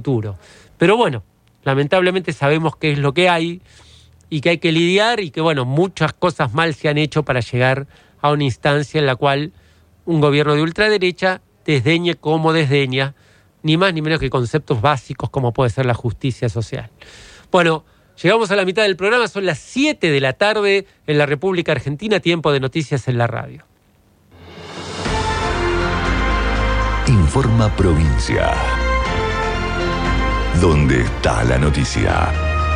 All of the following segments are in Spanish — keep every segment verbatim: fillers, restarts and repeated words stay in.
futuro. Pero bueno, lamentablemente sabemos qué es lo que hay y que hay que lidiar y que, bueno, muchas cosas mal se han hecho para llegar a una instancia en la cual un gobierno de ultraderecha desdeñe como desdeña, ni más ni menos que conceptos básicos como puede ser la justicia social. Bueno, llegamos a la mitad del programa, son las siete de la tarde en la República Argentina, tiempo de noticias en la radio. Informa Provincia. ¿Dónde está la noticia?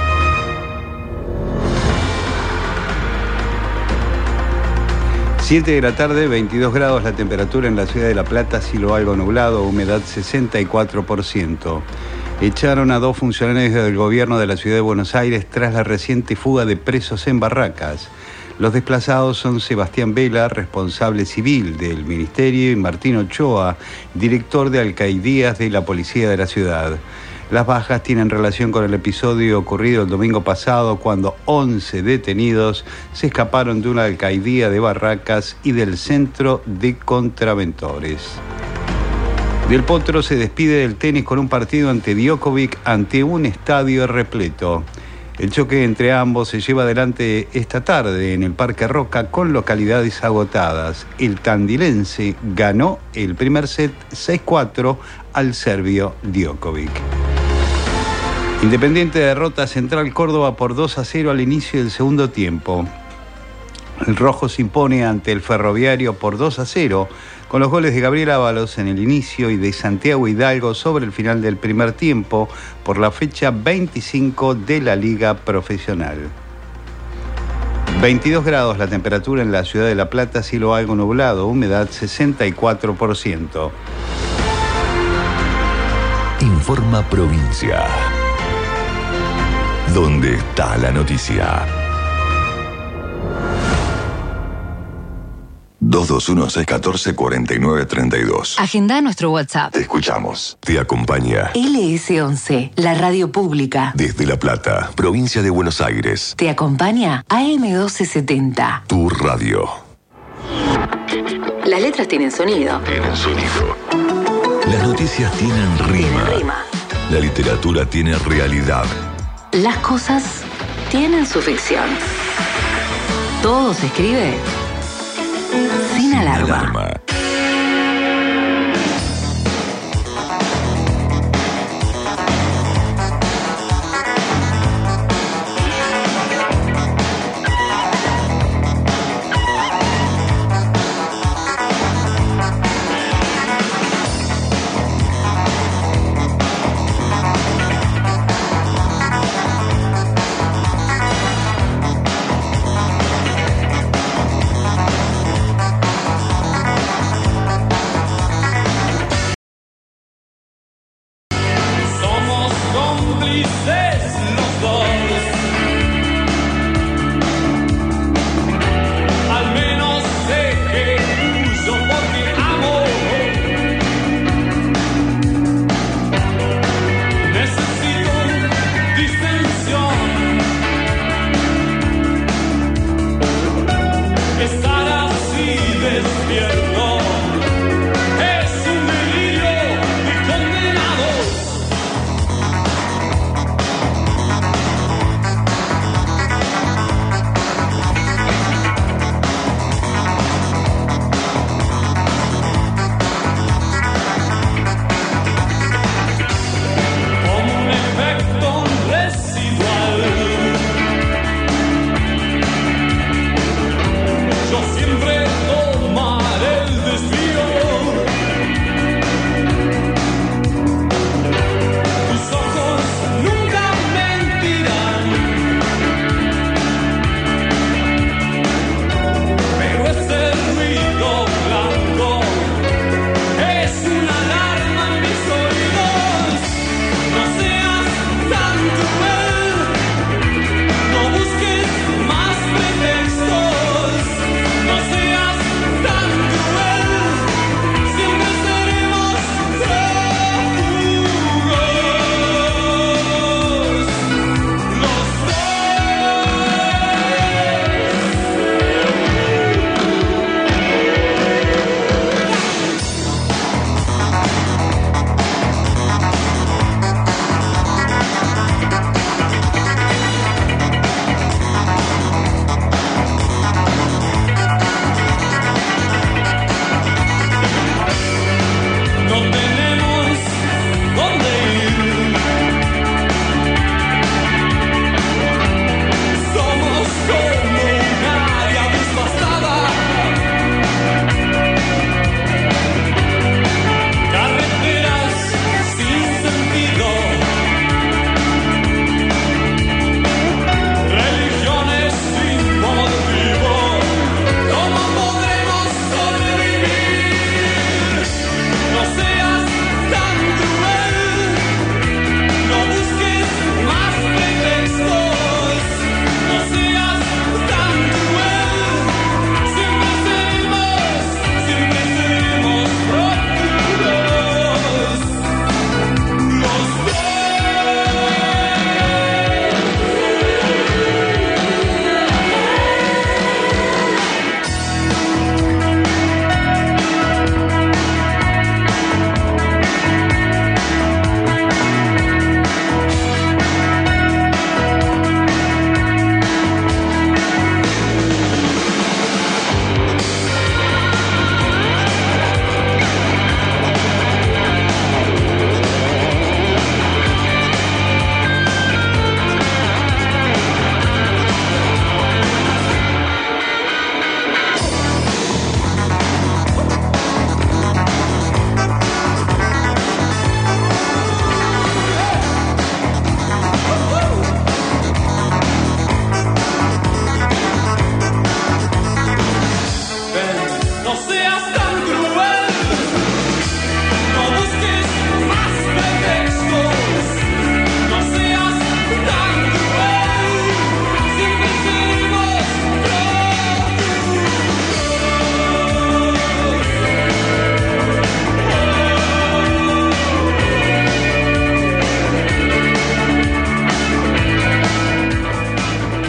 siete de la tarde, veintidós grados la temperatura en la ciudad de La Plata, cielo algo nublado, humedad sesenta y cuatro por ciento. Echaron a dos funcionarios del gobierno de la ciudad de Buenos Aires tras la reciente fuga de presos en barracas. Los desplazados son Sebastián Vela, responsable civil del ministerio, y Martín Ochoa, director de alcaidías de la policía de la ciudad. Las bajas tienen relación con el episodio ocurrido el domingo pasado cuando once detenidos se escaparon de una alcaidía de Barracas y del centro de contraventores. Del Potro se despide del tenis con un partido ante Djokovic ante un estadio repleto. El choque entre ambos se lleva adelante esta tarde en el Parque Roca con localidades agotadas. El tandilense ganó el primer set seis cuatro al serbio Djokovic. Independiente derrota a Central Córdoba por dos a cero al inicio del segundo tiempo. El rojo se impone ante el Ferroviario por dos a cero, con los goles de Gabriel Ábalos en el inicio y de Santiago Hidalgo sobre el final del primer tiempo por la fecha veinticinco de la Liga Profesional. veintidós grados la temperatura en la ciudad de La Plata, cielo algo nublado, humedad sesenta y cuatro por ciento. Informa Provincia. ¿Dónde está la noticia? dos dos uno, seis uno cuatro, cuatro nueve tres dos. Agenda nuestro WhatsApp. Te escuchamos. Te acompaña L S once, la radio pública. desde La Plata, provincia de Buenos Aires. Te acompaña A M doce setenta. Tu radio. Las letras tienen sonido. Tienen sonido. Las noticias tienen rima. Rima. La literatura tiene realidad. Las cosas tienen su ficción. Todo se escribe sin alarma. Alarma.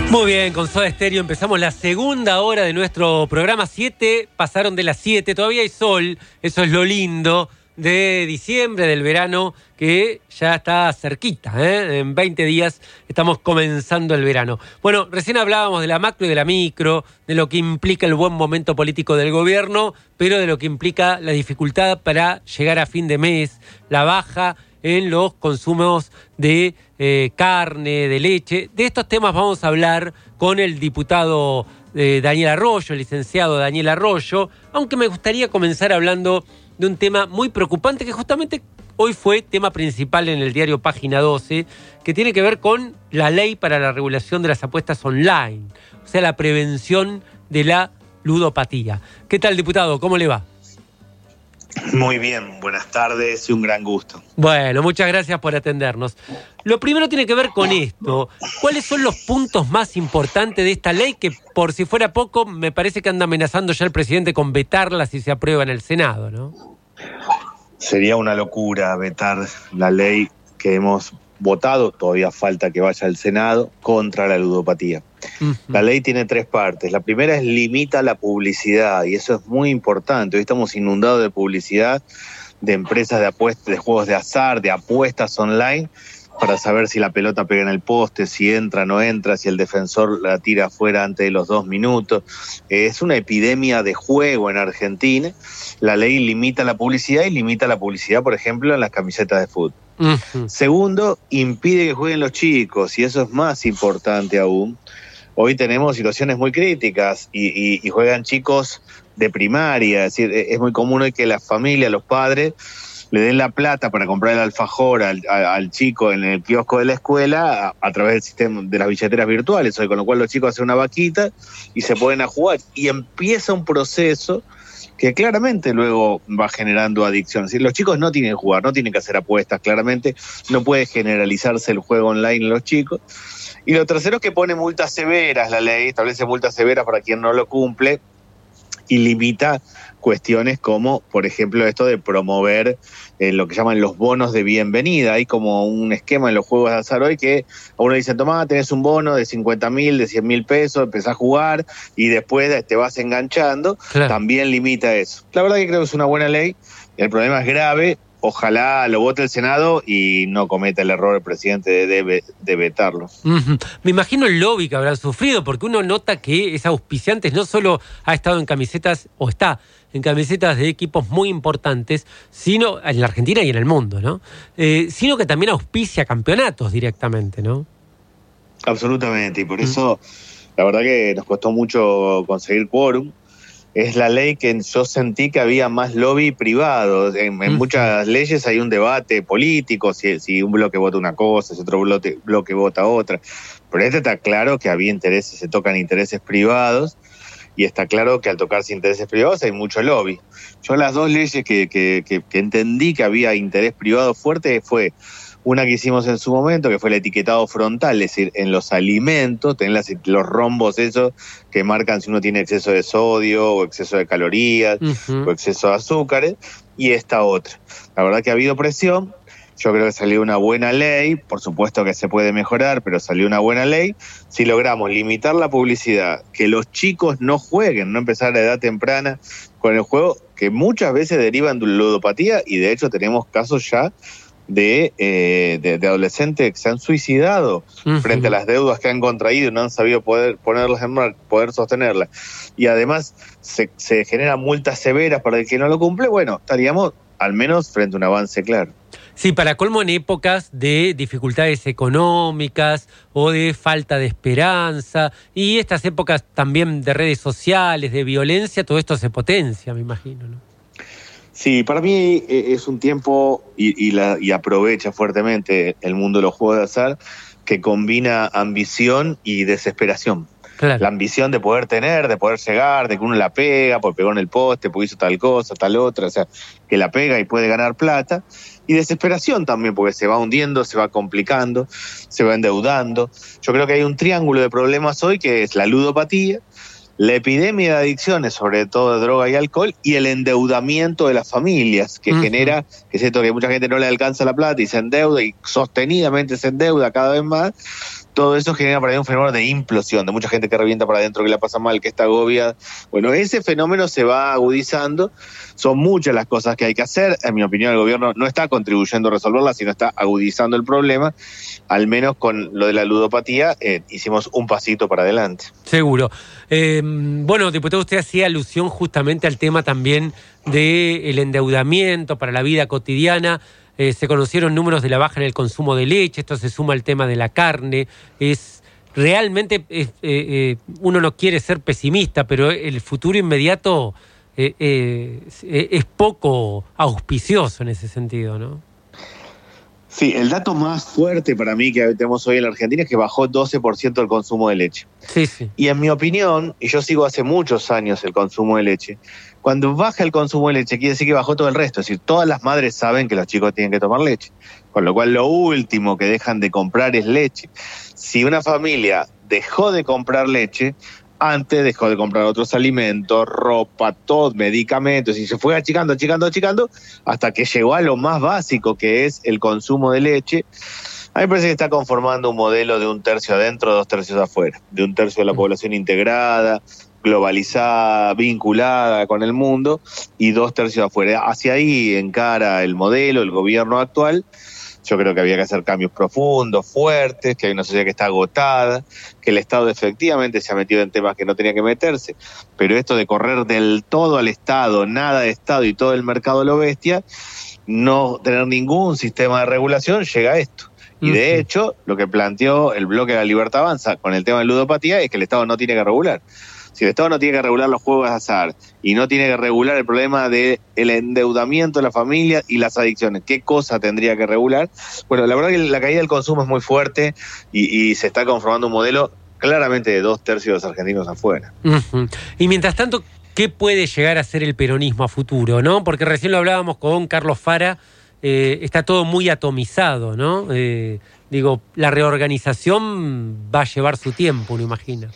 Muy bien, con Soda Stereo empezamos la segunda hora de nuestro programa. Siete, pasaron de las siete, todavía hay sol, eso es lo lindo de diciembre, del verano, que ya está cerquita, ¿eh? En veinte días estamos comenzando el verano. Bueno, recién hablábamos de la macro y de la micro, de lo que implica el buen momento político del gobierno, pero de lo que implica la dificultad para llegar a fin de mes, la baja en los consumos de eh, carne, de leche. De estos temas vamos a hablar con el diputado eh, Daniel Arroyo, el licenciado Daniel Arroyo, aunque me gustaría comenzar hablando de un tema muy preocupante que justamente hoy fue tema principal en el diario Página doce, que tiene que ver con la ley para la regulación de las apuestas online, o sea, la prevención de la ludopatía. ¿Qué tal, diputado? ¿Cómo le va? Muy bien, buenas tardes y un gran gusto. Bueno, muchas gracias por atendernos. Lo primero tiene que ver con esto. ¿Cuáles son los puntos más importantes de esta ley que, por si fuera poco, me parece que anda amenazando ya el presidente con vetarla si se aprueba en el Senado, ¿no? Sería una locura vetar la ley que hemos votado, todavía falta que vaya al Senado, contra la ludopatía. Uh-huh. La ley tiene tres partes. La primera es limita la publicidad, y eso es muy importante. Hoy estamos inundados de publicidad de empresas de apuestas, de juegos de azar, de apuestas online, para saber si la pelota pega en el poste, si entra o no entra, si el defensor la tira afuera antes de los dos minutos. Es una epidemia de juego en Argentina. La ley limita la publicidad y limita la publicidad, por ejemplo, en las camisetas de fútbol. Uh-huh. Segundo, impide que jueguen los chicos, y eso es más importante aún. Hoy tenemos situaciones muy críticas y, y, y juegan chicos de primaria, es decir, es muy común hoy que las familias, los padres, le den la plata para comprar el alfajor al, al chico en el kiosco de la escuela a, a través del sistema de las billeteras virtuales, hoy, con lo cual los chicos hacen una vaquita y se ponen a jugar, y empieza un proceso que claramente luego va generando adicción. Es decir, los chicos no tienen que jugar, no tienen que hacer apuestas, claramente no puede generalizarse el juego online en los chicos. Y lo tercero es que pone multas severas, la ley establece multas severas para quien no lo cumple y limita cuestiones como, por ejemplo, esto de promover eh, lo que llaman los bonos de bienvenida. Hay como un esquema en los juegos de azar hoy que a uno dice, tomá, tenés un bono de cincuenta mil, de cien mil pesos, empezás a jugar y después te vas enganchando. Claro. También limita eso. La verdad que creo que es una buena ley. El problema es grave. Ojalá lo vote el Senado y no cometa el error el presidente de, de, de vetarlo. Uh-huh. Me imagino el lobby que habrán sufrido, porque uno nota que es auspiciante, no solo ha estado en camisetas, o está en camisetas de equipos muy importantes, sino en la Argentina y en el mundo, ¿no? Eh, sino que también auspicia campeonatos directamente, ¿no? Absolutamente, y por uh-huh. eso la verdad que nos costó mucho conseguir quórum. Es la ley que yo sentí que había más lobby privado. En, en muchas leyes hay un debate político, si, si un bloque vota una cosa, si otro bloque, bloque vota otra. Pero este está claro que había intereses, se tocan intereses privados, y está claro que al tocarse intereses privados hay mucho lobby. Yo las dos leyes que, que, que, que entendí que había interés privado fuerte fue una que hicimos en su momento, que fue el etiquetado frontal, es decir, en los alimentos, tener las, los rombos esos que marcan si uno tiene exceso de sodio o exceso de calorías uh-huh. o exceso de azúcares, y esta otra. La verdad que ha habido presión, yo creo que salió una buena ley, por supuesto que se puede mejorar, pero salió una buena ley. Si logramos limitar la publicidad, que los chicos no jueguen, no empezar a edad temprana con el juego, que muchas veces derivan de ludopatía, y de hecho tenemos casos ya De, eh, de, de adolescentes que se han suicidado uh-huh. frente a las deudas que han contraído y no han sabido poder ponerlas en marcha, poder sostenerlas. Y además se, se generan multas severas para el que no lo cumple. Bueno, estaríamos al menos frente a un avance claro. Sí, para colmo, en épocas de dificultades económicas o de falta de esperanza, y estas épocas también de redes sociales, de violencia, todo esto se potencia, me imagino, ¿no? Sí, para mí es un tiempo, y, y, la, y aprovecha fuertemente el mundo de los juegos de azar, que combina ambición y desesperación. Claro. La ambición de poder tener, de poder llegar, de que uno la pega, porque pegó en el poste, porque hizo tal cosa, tal otra, o sea, que la pega y puede ganar plata. Y desesperación también, porque se va hundiendo, se va complicando, se va endeudando. Yo creo que hay un triángulo de problemas hoy, que es la ludopatía, la epidemia de adicciones, sobre todo de droga y alcohol, y el endeudamiento de las familias, que uh-huh. genera, que es esto, que mucha gente no le alcanza la plata y se endeuda, y sostenidamente se endeuda cada vez más. todo eso genera para mí un fenómeno de implosión, de mucha gente que revienta para adentro, que la pasa mal, que está agobiada. Bueno, ese fenómeno se va agudizando, son muchas las cosas que hay que hacer, en mi opinión el gobierno no está contribuyendo a resolverlas, sino está agudizando el problema, al menos con lo de la ludopatía eh, hicimos un pasito para adelante. Seguro. Eh, bueno, diputado, usted hacía alusión justamente al tema también del endeudamiento para la vida cotidiana. Eh, se conocieron números de la baja en el consumo de leche, esto se suma al tema de la carne. Es realmente, es, eh, eh, uno no quiere ser pesimista, pero el futuro inmediato eh, eh, es poco auspicioso en ese sentido, ¿no? Sí, el dato más fuerte para mí que tenemos hoy en la Argentina es que bajó doce por ciento el consumo de leche. Sí, sí. Y en mi opinión, y yo sigo hace muchos años el consumo de leche, cuando baja el consumo de leche quiere decir que bajó todo el resto. Es decir, todas las madres saben que los chicos tienen que tomar leche. Con lo cual lo último que dejan de comprar es leche. Si una familia dejó de comprar leche, antes dejó de comprar otros alimentos, ropa, todo, medicamentos, y se fue achicando, achicando, achicando, hasta que llegó a lo más básico, que es el consumo de leche. A mí me parece que está conformando un modelo de un tercio adentro, dos tercios afuera, de un tercio de la población integrada, globalizada, vinculada con el mundo, y dos tercios afuera. Hacia ahí encara el modelo, el gobierno actual. Yo creo que había que hacer cambios profundos, fuertes, que hay una sociedad que está agotada, que el Estado efectivamente se ha metido en temas que no tenía que meterse, pero esto de correr del todo al Estado, nada de Estado y todo el mercado lo bestia, no tener ningún sistema de regulación, llega a esto. Y de hecho, lo que planteó el bloque de la Libertad Avanza con el tema de ludopatía es que el Estado no tiene que regular. Si el Estado no tiene que regular los juegos de azar y no tiene que regular el problema del endeudamiento de la familia y las adicciones, ¿qué cosa tendría que regular? Bueno, la verdad que la caída del consumo es muy fuerte y, y se está conformando un modelo claramente de dos tercios de los argentinos afuera. Uh-huh. Y mientras tanto, ¿qué puede llegar a ser el peronismo a futuro, no? Porque recién lo hablábamos con Carlos Fara, eh, está todo muy atomizado, ¿no? Eh, digo, la reorganización va a llevar su tiempo, uno imagina.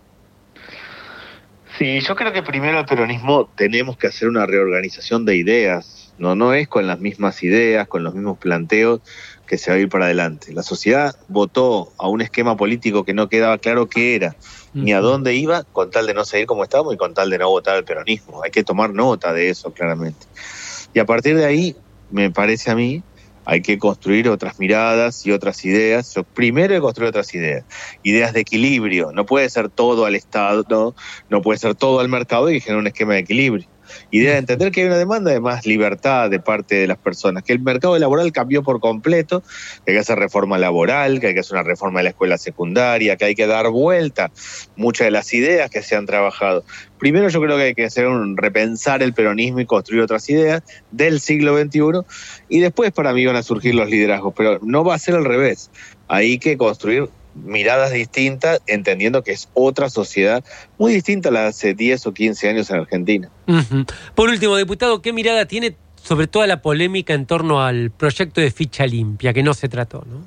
Sí, yo creo que primero el peronismo tenemos que hacer una reorganización de ideas, no, no es con las mismas ideas, con los mismos planteos que se va a ir para adelante. La sociedad votó a un esquema político que no quedaba claro qué era, uh-huh. ni a dónde iba, con tal de no seguir como estábamos y con tal de no votar al peronismo. Hay que tomar nota de eso, claramente. Y a partir de ahí, me parece a mí, hay que construir otras miradas y otras ideas. Yo primero hay que construir otras ideas. Ideas de equilibrio. No puede ser todo al Estado, no, no puede ser todo al mercado y generar un esquema de equilibrio. Idea de entender que hay una demanda de más libertad de parte de las personas, que el mercado laboral cambió por completo, que hay que hacer reforma laboral, que hay que hacer una reforma de la escuela secundaria, que hay que dar vuelta muchas de las ideas que se han trabajado. Primero yo creo que hay que hacer un repensar el peronismo y construir otras ideas del siglo veintiuno, y después para mí van a surgir los liderazgos, pero no va a ser al revés. Hay que construir miradas distintas, entendiendo que es otra sociedad muy distinta a la de hace diez o quince años en Argentina. Uh-huh. Por último, diputado, ¿qué mirada tiene sobre toda la polémica en torno al proyecto de ficha limpia, que no se trató, ¿no?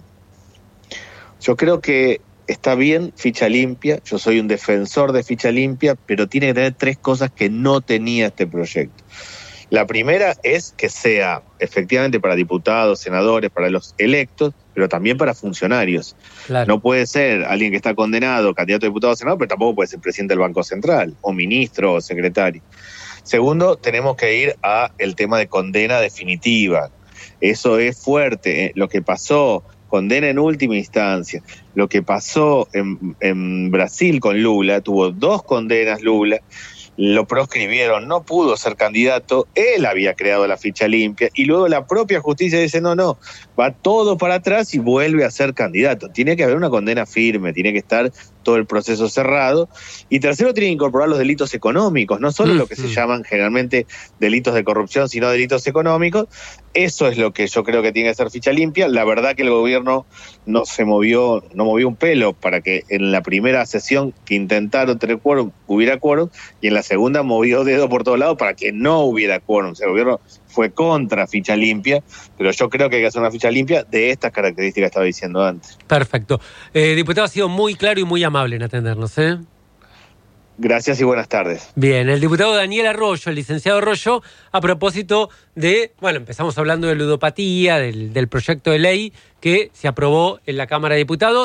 Yo creo que está bien ficha limpia, yo soy un defensor de ficha limpia, pero tiene que tener tres cosas que no tenía este proyecto. La primera es que sea efectivamente para diputados, senadores, para los electos, pero también para funcionarios. Claro. No puede ser alguien que está condenado, candidato a diputado o senador, pero tampoco puede ser presidente del Banco Central, o ministro, o secretario. Segundo, tenemos que ir a el tema de condena definitiva. Eso es fuerte. ¿eh? Lo que pasó, condena en última instancia. Lo que pasó en, en Brasil con Lula, tuvo dos condenas Lula, lo proscribieron, no pudo ser candidato, él había creado la ficha limpia y luego la propia justicia dice no, no, va todo para atrás y vuelve a ser candidato. Tiene que haber una condena firme, tiene que estar todo el proceso cerrado. Y tercero, tiene que incorporar los delitos económicos, no solo lo que se llaman generalmente delitos de corrupción, sino delitos económicos. Eso es lo que yo creo que tiene que ser ficha limpia. La verdad que el gobierno no se movió, no movió un pelo para que en la primera sesión que intentaron tener quórum, hubiera quórum, y en la segunda movió dedo por todos lados para que no hubiera quórum. O sea, el gobierno fue contra ficha limpia, pero yo creo que hay que hacer una ficha limpia de estas características que estaba diciendo antes. Perfecto. Eh, diputado, ha sido muy claro y muy amable en atendernos, ¿eh? Gracias y buenas tardes. Bien, el diputado Daniel Arroyo, el licenciado Arroyo, a propósito de, bueno, empezamos hablando de ludopatía, del, del proyecto de ley que se aprobó en la Cámara de Diputados.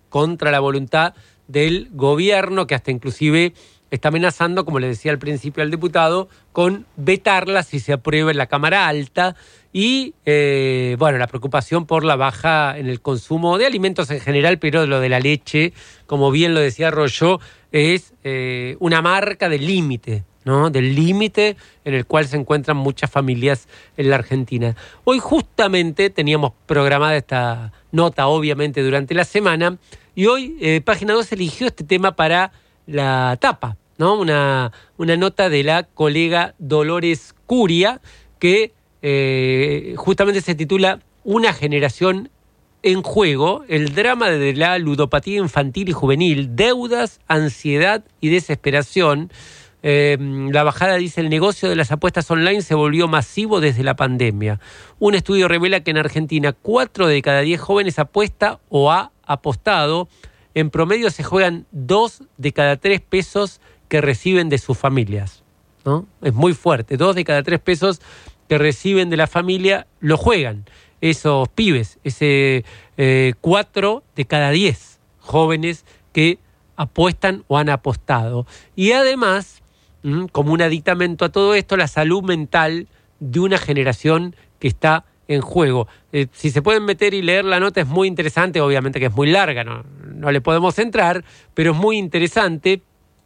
contra la voluntad del gobierno, que hasta inclusive está amenazando, como le decía al principio al diputado, con vetarla si se aprueba en la Cámara Alta. Y, eh, bueno, la preocupación por la baja en el consumo de alimentos en general, pero lo de la leche, como bien lo decía Royo, es eh, una marca del límite, ¿no? Del límite en el cual se encuentran muchas familias en la Argentina. Hoy justamente teníamos programada esta nota, obviamente, durante la semana, y hoy eh, Página dos eligió este tema para la tapa, ¿no? Una, una nota de la colega Dolores Curia, que eh, justamente se titula Una generación en juego, el drama de la ludopatía infantil y juvenil, deudas, ansiedad y desesperación. Eh, la bajada dice: el negocio de las apuestas online se volvió masivo desde la pandemia. Un estudio revela que en Argentina cuatro de cada diez jóvenes apuesta o ha apostado. En promedio se juegan dos de cada tres pesos que reciben de sus familias, ¿no? Es muy fuerte. Dos de cada tres pesos que reciben de la familia lo juegan esos pibes. Ese eh, cuatro de cada diez jóvenes que apuestan o han apostado. Y además, como un aditamento a todo esto, la salud mental de una generación que está en juego. Eh, si se pueden meter y leer la nota es muy interesante, obviamente que es muy larga, no, no le podemos entrar, pero es muy interesante.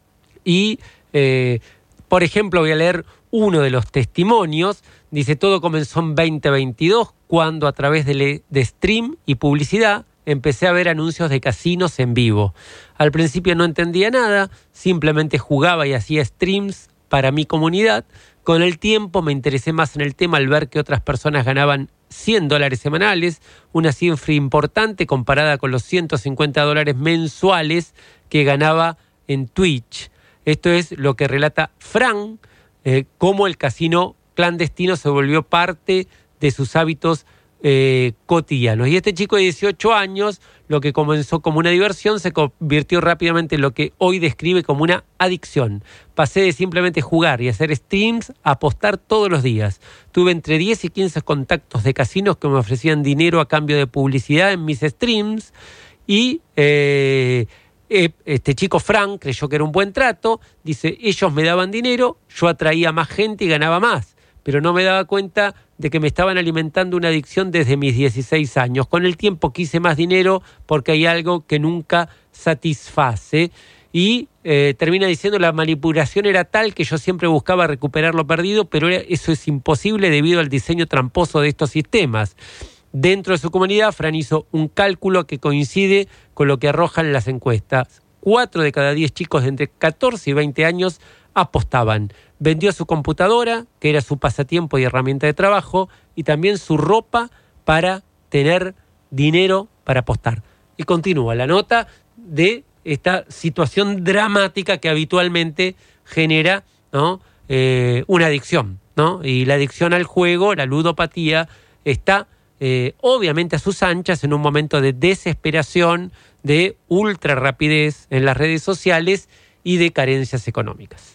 Y, eh, por ejemplo, voy a leer uno de los testimonios. Dice: todo comenzó en veinte veintidós, cuando a través de, le, de stream y publicidad empecé a ver anuncios de casinos en vivo. Al principio no entendía nada, simplemente jugaba y hacía streams para mi comunidad. Con el tiempo me interesé más en el tema al ver que otras personas ganaban cien dólares semanales, una cifra importante comparada con los ciento cincuenta dólares mensuales que ganaba en Twitch. Esto es lo que relata Fran, eh, cómo el casino clandestino se volvió parte de sus hábitos Eh, cotidianos. Y este chico de dieciocho años, lo que comenzó como una diversión se convirtió rápidamente en lo que hoy describe como una adicción. Pasé de simplemente jugar y hacer streams a apostar todos los días. Tuve entre diez y quince contactos de casinos que me ofrecían dinero a cambio de publicidad en mis streams y eh, eh, este chico Frank creyó que era un buen trato. Dice: ellos me daban dinero, yo atraía más gente y ganaba más, pero no me daba cuenta de que me estaban alimentando una adicción desde mis dieciséis años. Con el tiempo quise más dinero porque hay algo que nunca satisface. Y eh, termina diciendo: la manipulación era tal que yo siempre buscaba recuperar lo perdido, pero eso es imposible debido al diseño tramposo de estos sistemas. Dentro de su comunidad, Fran hizo un cálculo que coincide con lo que arrojan las encuestas. Cuatro de cada diez chicos de entre catorce y veinte años apostaban. Vendió su computadora, que era su pasatiempo y herramienta de trabajo, y también su ropa para tener dinero para apostar. Y continúa la nota de esta situación dramática que habitualmente genera, ¿no? eh, una adicción, ¿no? Y la adicción al juego, la ludopatía, está eh, obviamente a sus anchas en un momento de desesperación, de ultra rapidez en las redes sociales y de carencias económicas.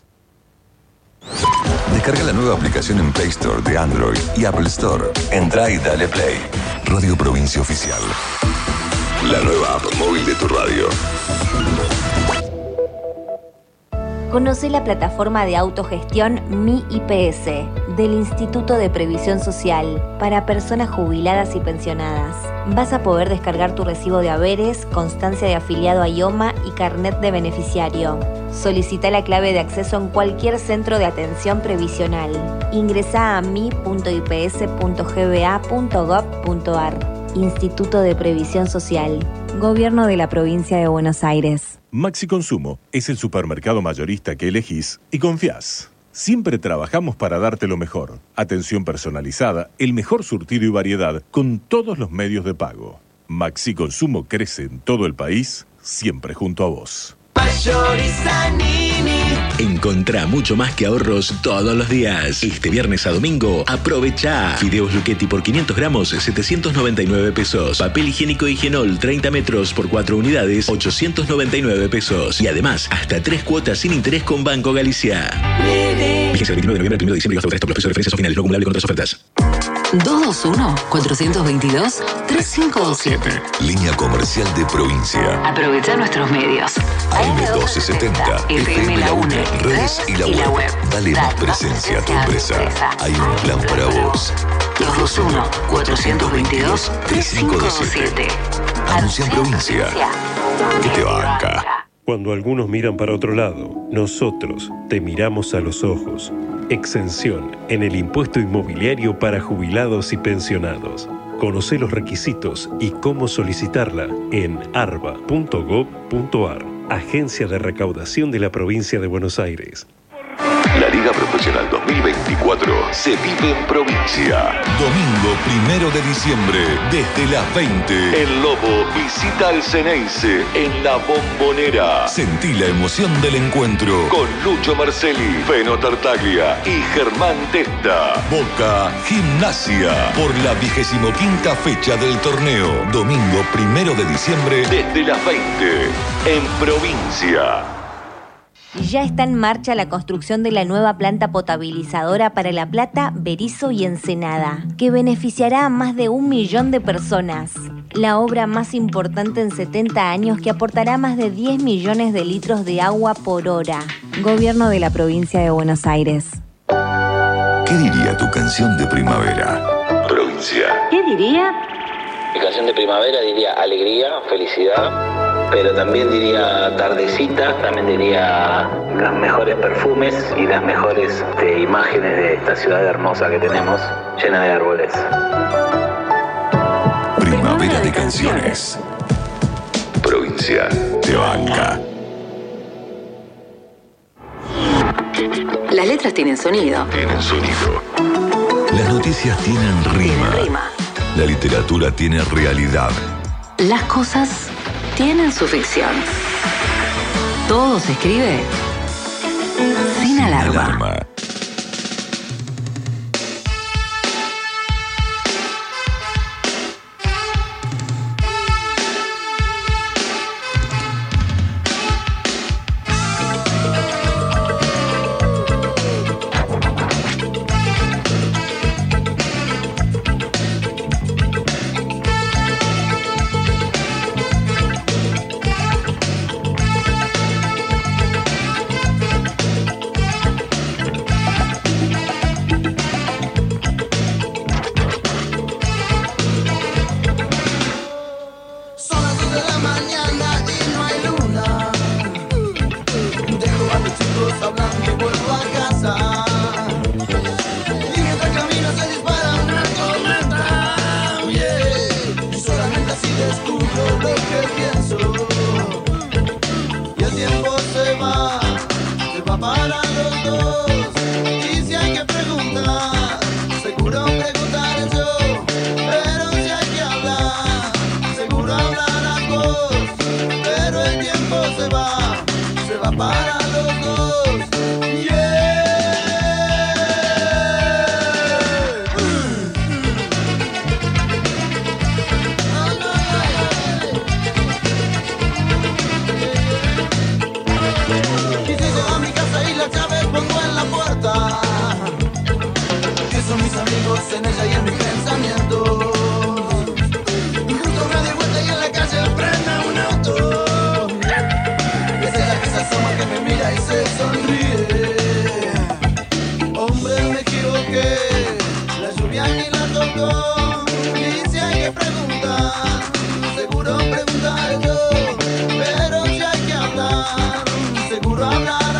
Descarga la nueva aplicación en Play Store de Android y Apple Store. Entra y dale play. Radio Provincia Oficial. La nueva app móvil de tu radio. Conoce la plataforma de autogestión Mi I P S del Instituto de Previsión Social para personas jubiladas y pensionadas. Vas a poder descargar tu recibo de haberes, constancia de afiliado a IOMA y carnet de beneficiario. Solicita la clave de acceso en cualquier centro de atención previsional. Ingresa a mi punto i p s punto g b a punto gov punto a r. Instituto de Previsión Social. Gobierno de la Provincia de Buenos Aires. Maxi Consumo es el supermercado mayorista que elegís y confías. Siempre trabajamos para darte lo mejor. Atención personalizada, el mejor surtido y variedad con todos los medios de pago. Maxi Consumo crece en todo el país, siempre junto a vos. Encontrá mucho más que ahorros todos los días. Este viernes a domingo, aprovecha. Fideos Luchetti por quinientos gramos, setecientos noventa y nueve pesos. Papel higiénico Higienol, treinta metros por cuatro unidades, ochocientos noventa y nueve pesos. Y además, hasta tres cuotas sin interés con Banco Galicia. Vigencia del veintinueve de noviembre al primero de diciembre y hasta el resto. Los precios de referencia son finales, no acumulables con otras ofertas. dos dos uno, cuatro dos dos, tres cinco dos siete. Línea comercial de provincia. Aprovecha nuestros medios. A M doce setenta, F M La UNE, redes y la web. Dale más presencia a tu empresa. Hay un plan para vos. dos dos uno, cuatro dos dos, tres cinco dos siete. Anuncia en provincia. Que te banca. Cuando algunos miran para otro lado, nosotros te miramos a los ojos. Exención en el impuesto inmobiliario para jubilados y pensionados. Conoce los requisitos y cómo solicitarla en arba punto gob punto ar, Agencia de Recaudación de la Provincia de Buenos Aires. La Liga Profesional dos mil veinticuatro se vive en provincia. Domingo primero de diciembre, desde las veinte. El Lobo visita al Ceneice en La Bombonera. Sentí la emoción del encuentro con Lucho Marcelli, Feno Tartaglia y Germán Testa. Boca Gimnasia por la vigésimo quinta fecha del torneo. Domingo primero de diciembre, desde las veinte, en provincia. Ya está en marcha la construcción de la nueva planta potabilizadora para La Plata, Berisso y Ensenada, que beneficiará a más de un millón de personas. La obra más importante en setenta años que aportará más de diez millones de litros de agua por hora. Gobierno de la Provincia de Buenos Aires. ¿Qué diría tu canción de primavera? Provincia. ¿Qué diría? Mi canción de primavera diría alegría, felicidad. Pero también diría tardecita, también diría los mejores perfumes y las mejores este, imágenes de esta ciudad hermosa que tenemos, llena de árboles. Primavera de canciones. Provincia te banca. Las letras tienen sonido. Tienen sonido. Las noticias tienen rima. Tienen rima. La literatura tiene realidad. Las cosas tienen su ficción. Todo se escribe sin alarma. alarma.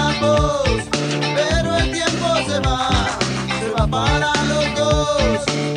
Para los dos.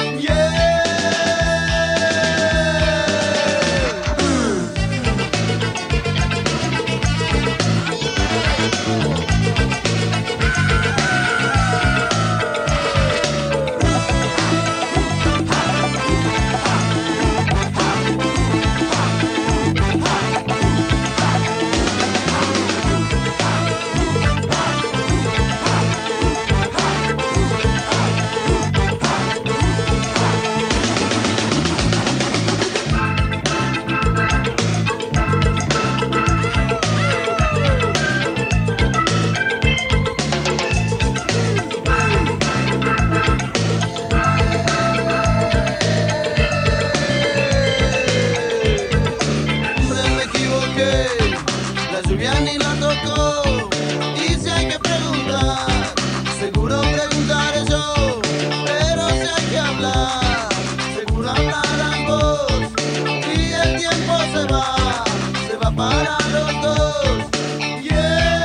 para los dos. Yeah.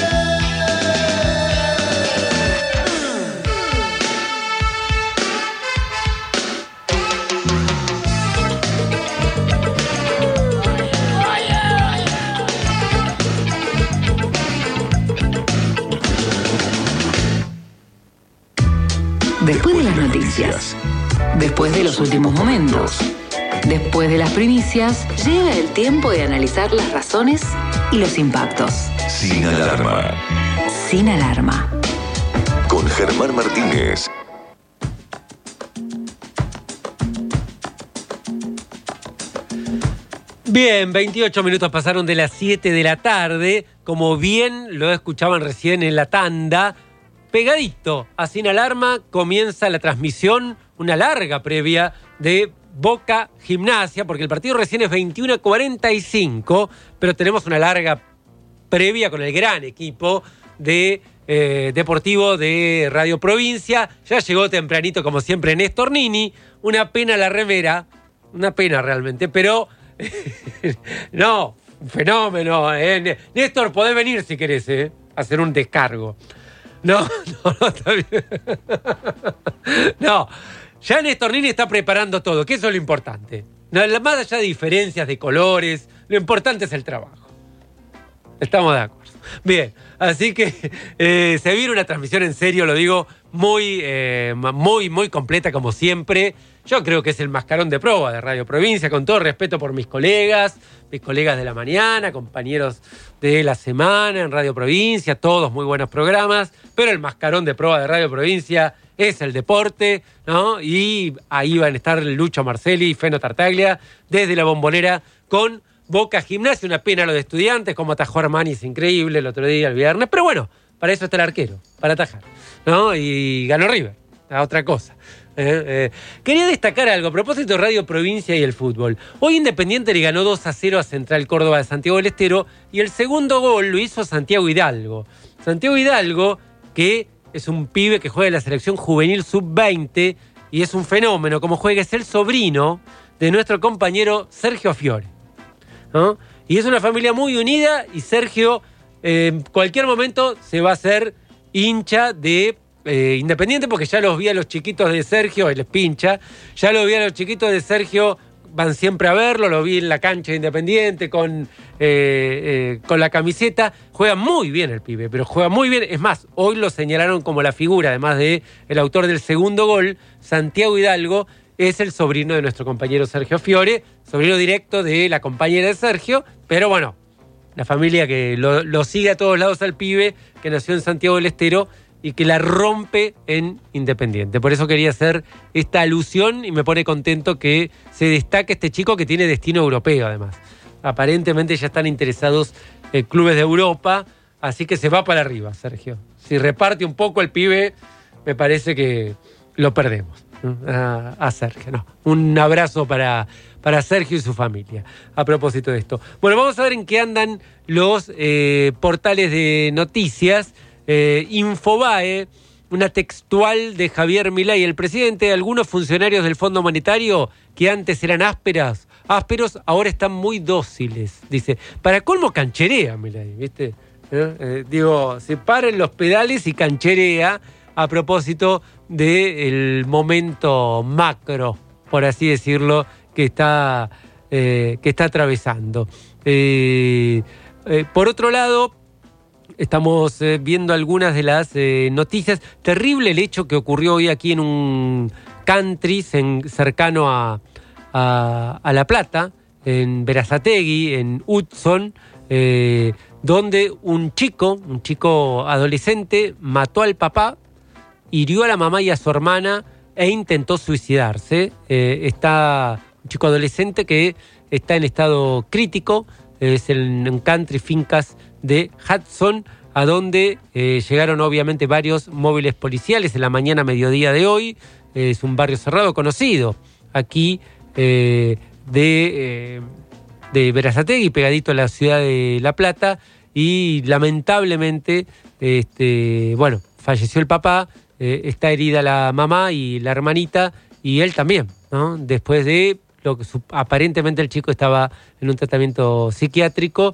Después de las noticias, después de los últimos momentos, después de las primicias, llega el tiempo de analizar las razones y los impactos. Sin alarma. Sin alarma. Con Germán Martínez. Bien, veintiocho minutos pasaron de las siete de la tarde. Como bien lo escuchaban recién en la tanda, pegadito a Sin Alarma comienza la transmisión, una larga previa de Boca Gimnasia, porque el partido recién es veintiuno a cuarenta y cinco, pero tenemos una larga previa con el gran equipo de eh, Deportivo de Radio Provincia. Ya llegó tempranito, como siempre, Néstor Nini. Una pena la remera, una pena realmente, pero no, un fenómeno. Eh. Néstor, podés venir si querés, eh, hacer un descargo. No, no, no, está bien. No, ya Néstor Nini está preparando todo, que eso es lo importante. No, más allá de diferencias de colores, lo importante es el trabajo. Estamos de acuerdo. Bien, así que eh, se viene una transmisión en serio, lo digo, muy, eh, muy, muy completa como siempre. Yo creo que es el mascarón de prueba de Radio Provincia, con todo respeto por mis colegas, mis colegas de la mañana, compañeros de la semana en Radio Provincia, todos muy buenos programas, pero el mascarón de prueba de Radio Provincia es el deporte, ¿no? Y ahí van a estar Lucho Marcelli y Feno Tartaglia desde la Bombonera con Boca Gimnasia. Una pena lo de Estudiantes, como atajó Armani, es increíble el otro día, el viernes, pero bueno, para eso está el arquero, para atajar, ¿no? Y ganó River, a otra cosa. Eh, eh. Quería destacar algo a propósito de Radio Provincia y el fútbol. Hoy Independiente le ganó dos a cero a Central Córdoba de Santiago del Estero y el segundo gol lo hizo Santiago Hidalgo. Santiago Hidalgo, que es un pibe que juega en la selección juvenil sub veinte y es un fenómeno como juega, es el sobrino de nuestro compañero Sergio Fiore, ¿no? Y es una familia muy unida y Sergio eh, en cualquier momento se va a hacer hincha de Eh, Independiente, porque ya los vi a los chiquitos de Sergio, él es pincha, ya los vi a los chiquitos de Sergio, van siempre a verlo, lo vi en la cancha de Independiente con, eh, eh, con la camiseta. Juega muy bien el pibe, pero juega muy bien. Es más, hoy lo señalaron como la figura, además de el autor del segundo gol. Santiago Hidalgo es el sobrino de nuestro compañero Sergio Fiore, sobrino directo de la compañera de Sergio, pero bueno, la familia que lo, lo sigue a todos lados al pibe, que nació en Santiago del Estero y que la rompe en Independiente. Por eso quería hacer esta alusión y me pone contento que se destaque este chico que tiene destino europeo, además. Aparentemente ya están interesados en clubes de Europa, así que se va para arriba, Sergio. Si reparte un poco el pibe, me parece que lo perdemos, ¿no? a, a Sergio. No. Un abrazo para, para Sergio y su familia, a propósito de esto. Bueno, vamos a ver en qué andan los eh, portales de noticias. Eh, Infobae, una textual de Javier Milei, el presidente de algunos funcionarios del Fondo Monetario que antes eran ásperas, ásperos, ahora están muy dóciles. Dice, para colmo cancherea Milei, ¿viste? ¿Eh? Eh, digo, se paran los pedales y cancherea a propósito del momento macro, por así decirlo, que está, eh, que está atravesando. Eh, eh, por otro lado, estamos eh, viendo algunas de las eh, noticias. Terrible el hecho que ocurrió hoy aquí en un country en, cercano a, a, a La Plata, en Berazategui, en Hudson, eh, donde un chico, un chico adolescente, mató al papá, hirió a la mamá y a su hermana e intentó suicidarse. Eh, está un chico adolescente que está en estado crítico, es en un country fincas de Hudson, a donde eh, llegaron obviamente varios móviles policiales en la mañana mediodía de hoy. Eh, es un barrio cerrado conocido aquí eh, de, eh, de Berazategui, pegadito a la ciudad de La Plata, y lamentablemente este, bueno, falleció el papá, eh, está herida la mamá y la hermanita, y él también, ¿no? Después de lo que su, aparentemente el chico estaba en un tratamiento psiquiátrico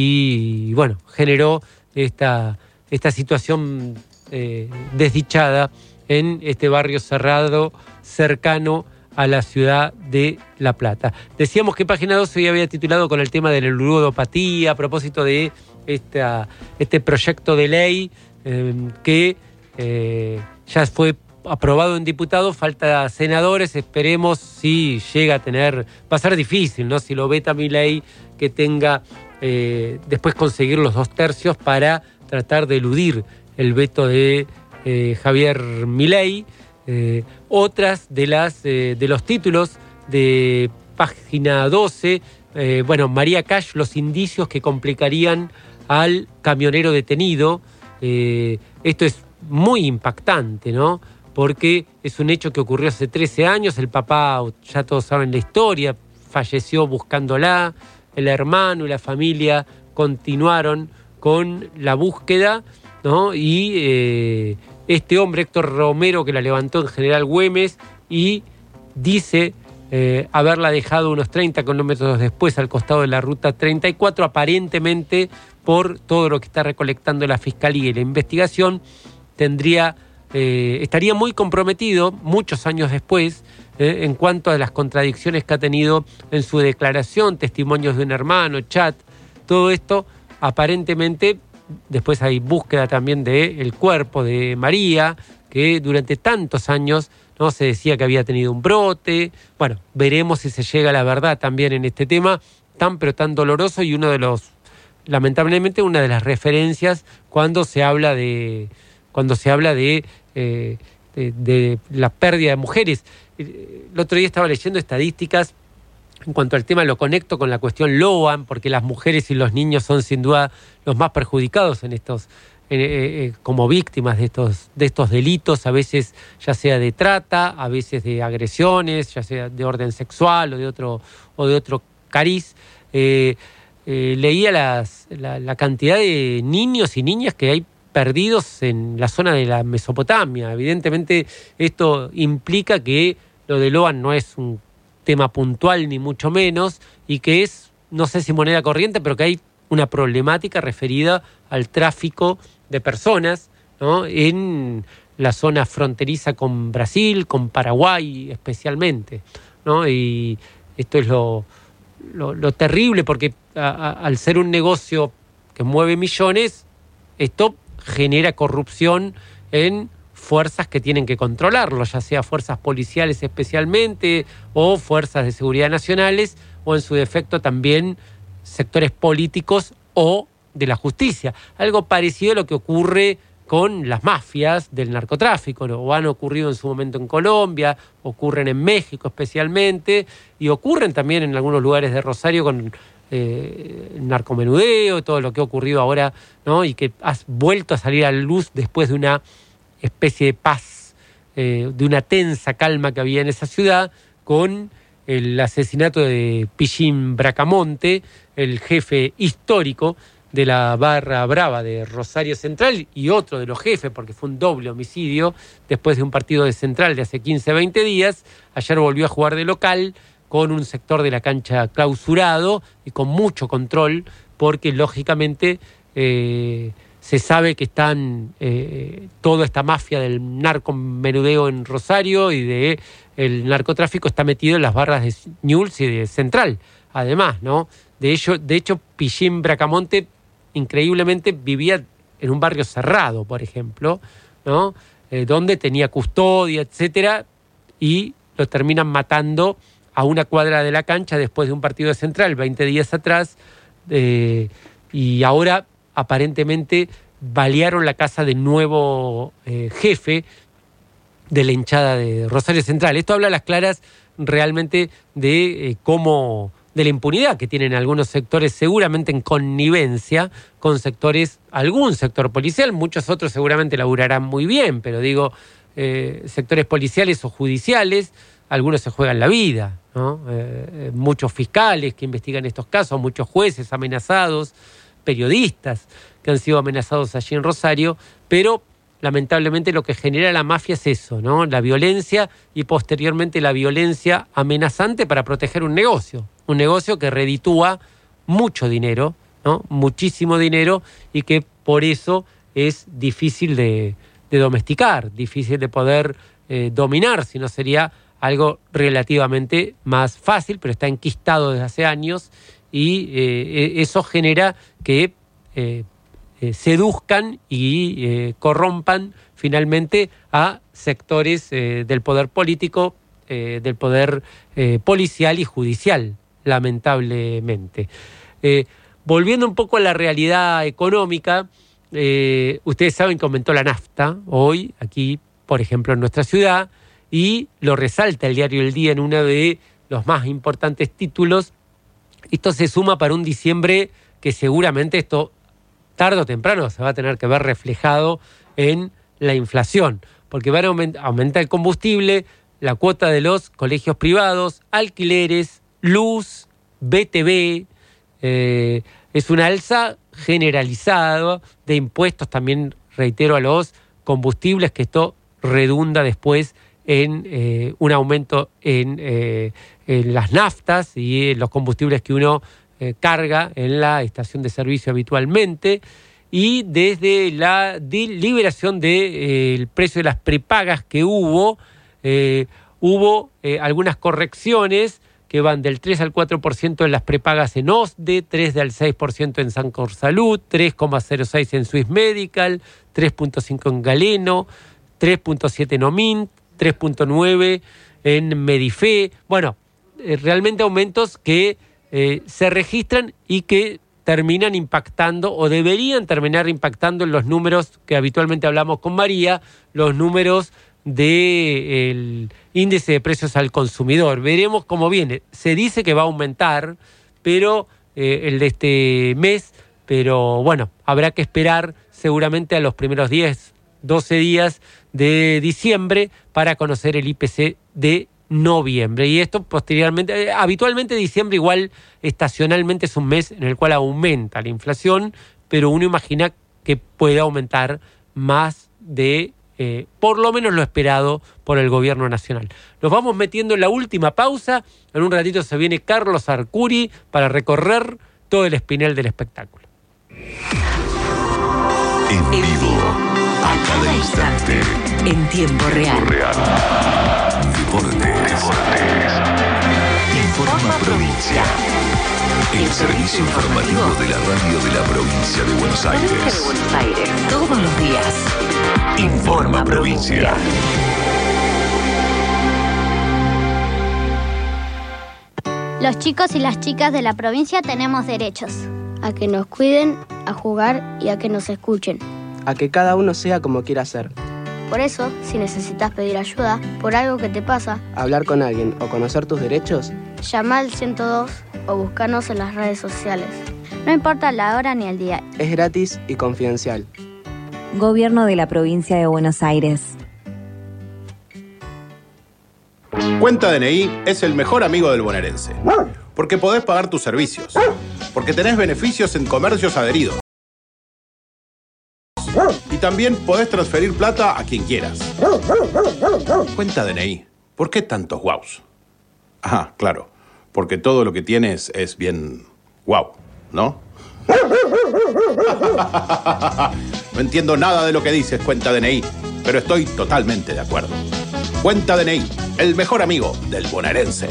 y, bueno, generó esta, esta situación eh, desdichada en este barrio cerrado cercano a la ciudad de La Plata. Decíamos que Página doce hoy había titulado con el tema de la ludopatía a propósito de esta, este proyecto de ley eh, que eh, ya fue aprobado en diputados, falta senadores, esperemos si llega a tener, va a ser difícil, ¿no? Si lo veta Milei, que tenga eh, después conseguir los dos tercios para tratar de eludir el veto de eh, Javier Milei. Eh, otras de las eh, de los títulos de Página doce, eh, bueno, María Cash, los indicios que complicarían al camionero detenido. Eh, esto es muy impactante, ¿no? Porque es un hecho que ocurrió hace trece años, el papá, ya todos saben la historia, falleció buscándola, el hermano y la familia continuaron con la búsqueda, ¿no? Y eh, este hombre, Héctor Romero, que la levantó en General Güemes y dice eh, haberla dejado unos treinta kilómetros después al costado de la ruta treinta y cuatro, aparentemente por todo lo que está recolectando la Fiscalía y la investigación, tendría, eh, estaría muy comprometido muchos años después eh, en cuanto a las contradicciones que ha tenido en su declaración, testimonios de un hermano, chat, todo esto aparentemente. Después hay búsqueda también del cuerpo de María, que durante tantos años no se decía que había tenido un brote. Bueno, veremos si se llega a la verdad también en este tema tan pero tan doloroso y uno de los, lamentablemente, una de las referencias cuando se habla de cuando se habla de, eh, de, de la pérdida de mujeres. El otro día estaba leyendo estadísticas. En cuanto al tema, lo conecto con la cuestión Loan, porque las mujeres y los niños son sin duda los más perjudicados en estos, eh, eh, como víctimas de estos, de estos delitos, a veces ya sea de trata, a veces de agresiones, ya sea de orden sexual o de otro, o de otro cariz. Eh, eh, leía las, la, la cantidad de niños y niñas que hay perdidos en la zona de la Mesopotamia. Evidentemente esto implica que lo de Loan no es un tema puntual ni mucho menos, y que es, no sé si moneda corriente, pero que hay una problemática referida al tráfico de personas, ¿no? En la zona fronteriza con Brasil, con Paraguay especialmente, ¿no? Y esto es lo, lo, lo terrible, porque a, a, al ser un negocio que mueve millones, esto genera corrupción en fuerzas que tienen que controlarlo, ya sea fuerzas policiales especialmente o fuerzas de seguridad nacionales, o en su defecto también sectores políticos o de la justicia. Algo parecido a lo que ocurre con las mafias del narcotráfico, ¿no? O han ocurrido en su momento en Colombia, ocurren en México especialmente, y ocurren también en algunos lugares de Rosario con eh, el narcomenudeo, todo lo que ha ocurrido ahora, ¿no? Y que ha vuelto a salir a la luz después de una especie de paz, eh, de una tensa calma que había en esa ciudad, con el asesinato de Pichín Bracamonte, el jefe histórico de la barra brava de Rosario Central, y otro de los jefes, porque fue un doble homicidio, después de un partido de Central de hace quince, veinte días. Ayer volvió a jugar de local, con un sector de la cancha clausurado y con mucho control, porque lógicamente Eh, se sabe que están eh, toda esta mafia del narcomenudeo en Rosario y de el narcotráfico está metido en las barras de Newell's y de Central, además, ¿no? De hecho, de hecho Pichín Bracamonte increíblemente vivía en un barrio cerrado, por ejemplo, ¿no? Eh, donde tenía custodia, etcétera, y lo terminan matando a una cuadra de la cancha después de un partido de Central, veinte días atrás, eh, y ahora aparentemente balearon la casa del nuevo eh, jefe de la hinchada de Rosario Central. Esto habla a las claras realmente de eh, cómo, de la impunidad que tienen algunos sectores, seguramente en connivencia con sectores, algún sector policial, muchos otros seguramente laburarán muy bien, pero digo, eh, sectores policiales o judiciales, algunos se juegan la vida, ¿no? Eh, muchos fiscales que investigan estos casos, muchos jueces amenazados, periodistas que han sido amenazados allí en Rosario, pero lamentablemente lo que genera la mafia es eso, ¿no? La violencia y posteriormente la violencia amenazante para proteger un negocio. Un negocio que reditúa mucho dinero, ¿no? Muchísimo dinero, y que por eso es difícil de, de domesticar, difícil de poder eh, dominar, si no sería algo relativamente más fácil, pero está enquistado desde hace años y eh, eso genera que eh, eh, seduzcan y eh, corrompan finalmente a sectores eh, del poder político, eh, del poder eh, policial y judicial, lamentablemente. Eh, volviendo un poco a la realidad económica, eh, ustedes saben que aumentó la nafta hoy, aquí, por ejemplo, en nuestra ciudad, y lo resalta el diario El Día en uno de los más importantes títulos. Esto se suma para un diciembre que seguramente esto, tarde o temprano, se va a tener que ver reflejado en la inflación, porque van a aumentar, aumenta el combustible, la cuota de los colegios privados, alquileres, luz, B T V, eh, es una alza generalizada de impuestos también, reitero, a los combustibles, que esto redunda después en eh, un aumento en, eh, en las naftas y en los combustibles que uno eh, carga en la estación de servicio habitualmente. Y desde la liberación del eh, precio de las prepagas que hubo, eh, hubo eh, algunas correcciones que van del tres al cuatro por ciento en las prepagas en OSDE, tres al seis por ciento en Sancor Salud, tres coma cero seis por ciento en Swiss Medical, tres punto cinco por ciento en Galeno, tres punto siete por ciento en Omint, tres punto nueve por ciento en Medife. Bueno, eh, realmente aumentos que eh, se registran y que terminan impactando o deberían terminar impactando en los números que habitualmente hablamos con María, los números del índice de precios al consumidor. Veremos cómo viene. Se dice que va a aumentar, pero eh, el de este mes, pero bueno, habrá que esperar seguramente a los primeros diez, doce días de diciembre para conocer el I P C de noviembre. Y esto posteriormente, eh, habitualmente diciembre igual estacionalmente es un mes en el cual aumenta la inflación, pero uno imagina que puede aumentar más de eh, por lo menos lo esperado por el gobierno nacional. Nos vamos metiendo en la última pausa. En un ratito se viene Carlos Arcuri para recorrer todo el espinel del espectáculo. En vivo, a cada instante, En tiempo real. real. Deportes. Deportes. Informa Provincia. El servicio informativo de la radio de la provincia de Buenos Provincia de Aires. Buenos Aires, todos los días. Informa Provincia. Los chicos y las chicas de la provincia tenemos derechos. A que nos cuiden, a jugar y a que nos escuchen. A que cada uno sea como quiera ser. Por eso, si necesitas pedir ayuda por algo que te pasa, Hablar con alguien o conocer tus derechos, llama al ciento dos o búscanos en las redes sociales. No importa la hora ni el día. es gratis y confidencial. Gobierno de la Provincia de Buenos Aires. Cuenta D N I es el mejor amigo del bonaerense. Porque podés pagar tus servicios. Porque tenés beneficios en comercios adheridos. Y también podés transferir plata a quien quieras. Cuenta D N I. ¿Por qué tantos guaus? Ah, claro. Porque todo lo que tienes es bien guau, ¿no? No entiendo nada de lo que dices, Cuenta D N I, pero estoy totalmente de acuerdo. Cuenta D N I, el mejor amigo del bonaerense.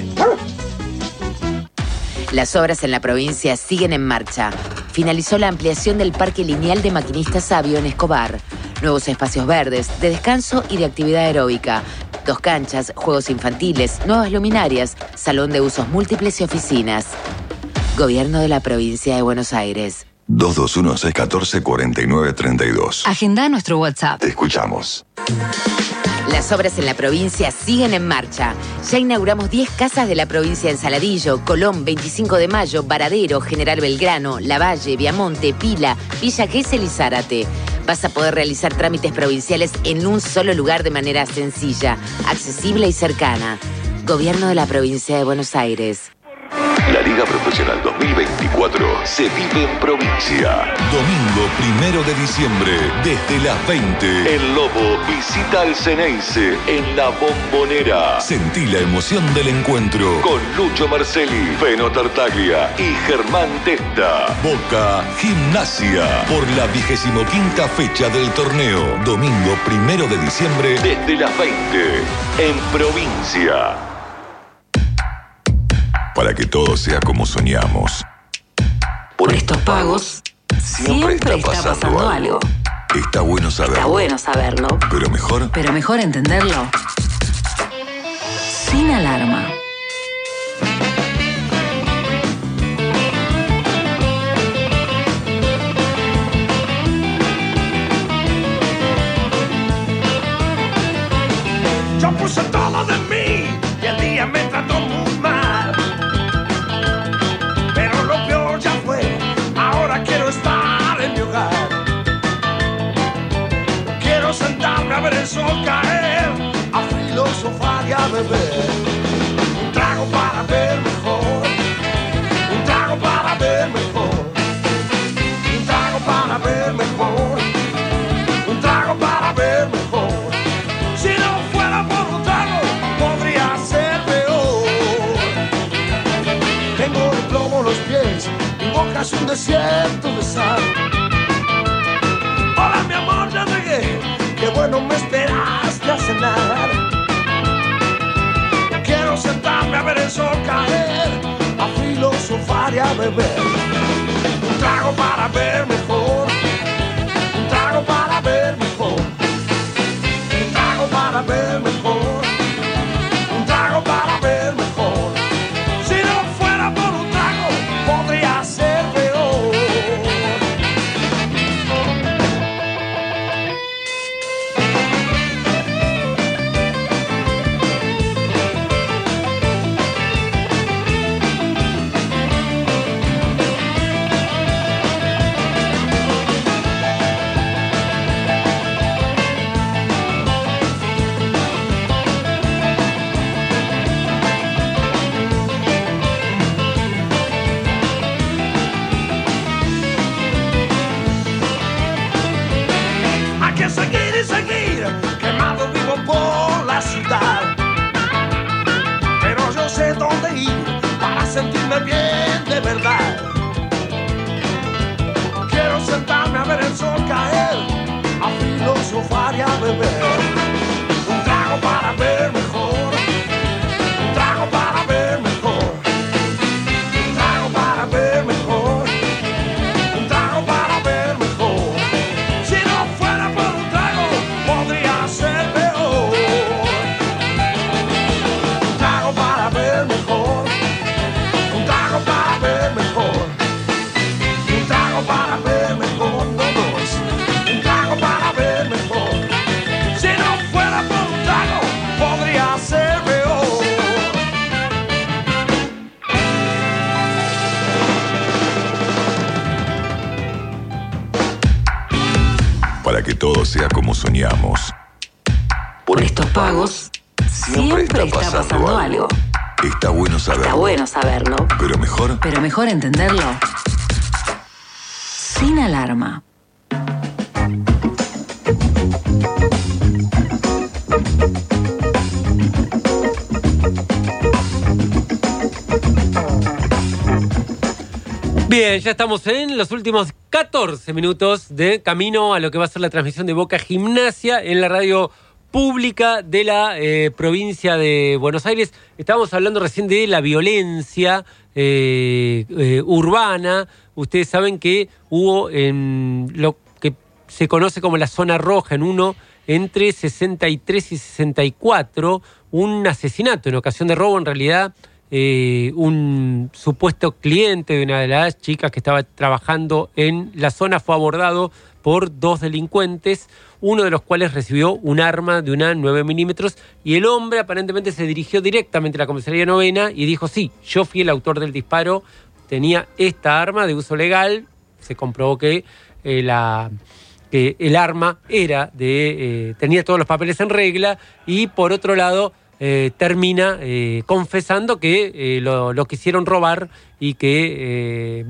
Las obras en la provincia siguen en marcha. Finalizó la ampliación del Parque Lineal de Maquinista Sabio en Escobar. Nuevos espacios verdes, de descanso y de actividad aeróbica. Dos canchas, juegos infantiles, nuevas luminarias, salón de usos múltiples y oficinas. Gobierno de la Provincia de Buenos Aires. dos dos uno, seis uno cuatro, cuatro nueve tres dos. Agenda nuestro WhatsApp. Te escuchamos. Las obras en la provincia siguen en marcha. Ya inauguramos diez casas de la provincia en Saladillo, Colón, veinticinco de mayo, Varadero, General Belgrano, Lavalle, Viamonte, Pila, Villa Gesell y Zárate. Vas a poder realizar trámites provinciales en un solo lugar de manera sencilla, accesible y cercana. Gobierno de la Provincia de Buenos Aires. La Liga Profesional dos mil veinticuatro veinticuatro se vive en provincia. Domingo primero de diciembre, desde las veinte, el Lobo visita al Ceneice en La Bombonera. Sentí la emoción del encuentro con Lucho Marcelli, Feno Tartaglia y Germán Testa. Boca Gimnasia por la vigésimo quinta fecha del torneo. Domingo primero de diciembre, desde las veinte, en provincia. Para que todo sea como soñamos. Por estos pagos, siempre, siempre está, pasando está pasando algo. algo. Está bueno saberlo. Está bueno saberlo. Pero mejor. Pero mejor entenderlo. Sin alarma. Yo puse todo de mí y el día me trató muy mal. Pero lo peor ya fue, ahora quiero estar en mi hogar. Quiero sentarme a ver el sol caer, a filosofar y a beber. Un trago para ver mejor, un trago para ver mejor, un trago para ver mejor, un trago para ver mejor. Si no fuera por un trago, podría ser peor. Tengo de plomo los pies, mi boca es un desierto de sal. Hola mi amor, ya llegué, qué bueno me esperaste a cenar. Quiero sentarme a ver el sol caer, a filosofar y a beber. Un trago para ver mejor, un trago para ver mejor, un trago para ver mejor, un trago para ver mejor. Si no fuera por un trago, podría ser peor. Hay que seguir y seguir, quemado vivo por la ciudad. Pero yo sé dónde ir para sentirme bien de verdad. Quiero sentarme a ver el sol caer, a filosofar y a beber. Un trago para ver mejor, un trago para ver mejor, un trago para ver mejor, un trago para ver mejor. Si no fuera por un trago, podría ser peor. Un trago para ver mejor, un trago para ver mejor, un trago para ver mejor, no dos, un trago para ver mejor. Si no fuera por un trago, podría ser peor. Para que todo sea como soñamos. Por estos pagos, siempre, siempre está, pasando está pasando algo. algo. Está bueno saberlo. Está bueno saberlo. Pero mejor. Pero mejor entenderlo. Sin alarma. Bien, ya estamos en los últimos catorce minutos de camino a lo que va a ser la transmisión de Boca Gimnasia en la radio pública de la eh, provincia de Buenos Aires. Estábamos hablando recién de la violencia eh, eh, urbana. Ustedes saben que hubo en lo que se conoce como la zona roja, en uno entre sesenta y tres y sesenta y cuatro, un asesinato en ocasión de robo. En realidad, Eh, un supuesto cliente de una de las chicas que estaba trabajando en la zona fue abordado por dos delincuentes, uno de los cuales recibió un arma de una nueve milímetros, y el hombre aparentemente se dirigió directamente a la comisaría novena y dijo: sí, yo fui el autor del disparo, tenía esta arma de uso legal. Se comprobó que, eh, la, que el arma era de eh, tenía todos los papeles en regla, y por otro lado Eh, termina eh, confesando que eh, lo, lo quisieron robar y que, eh, bueno,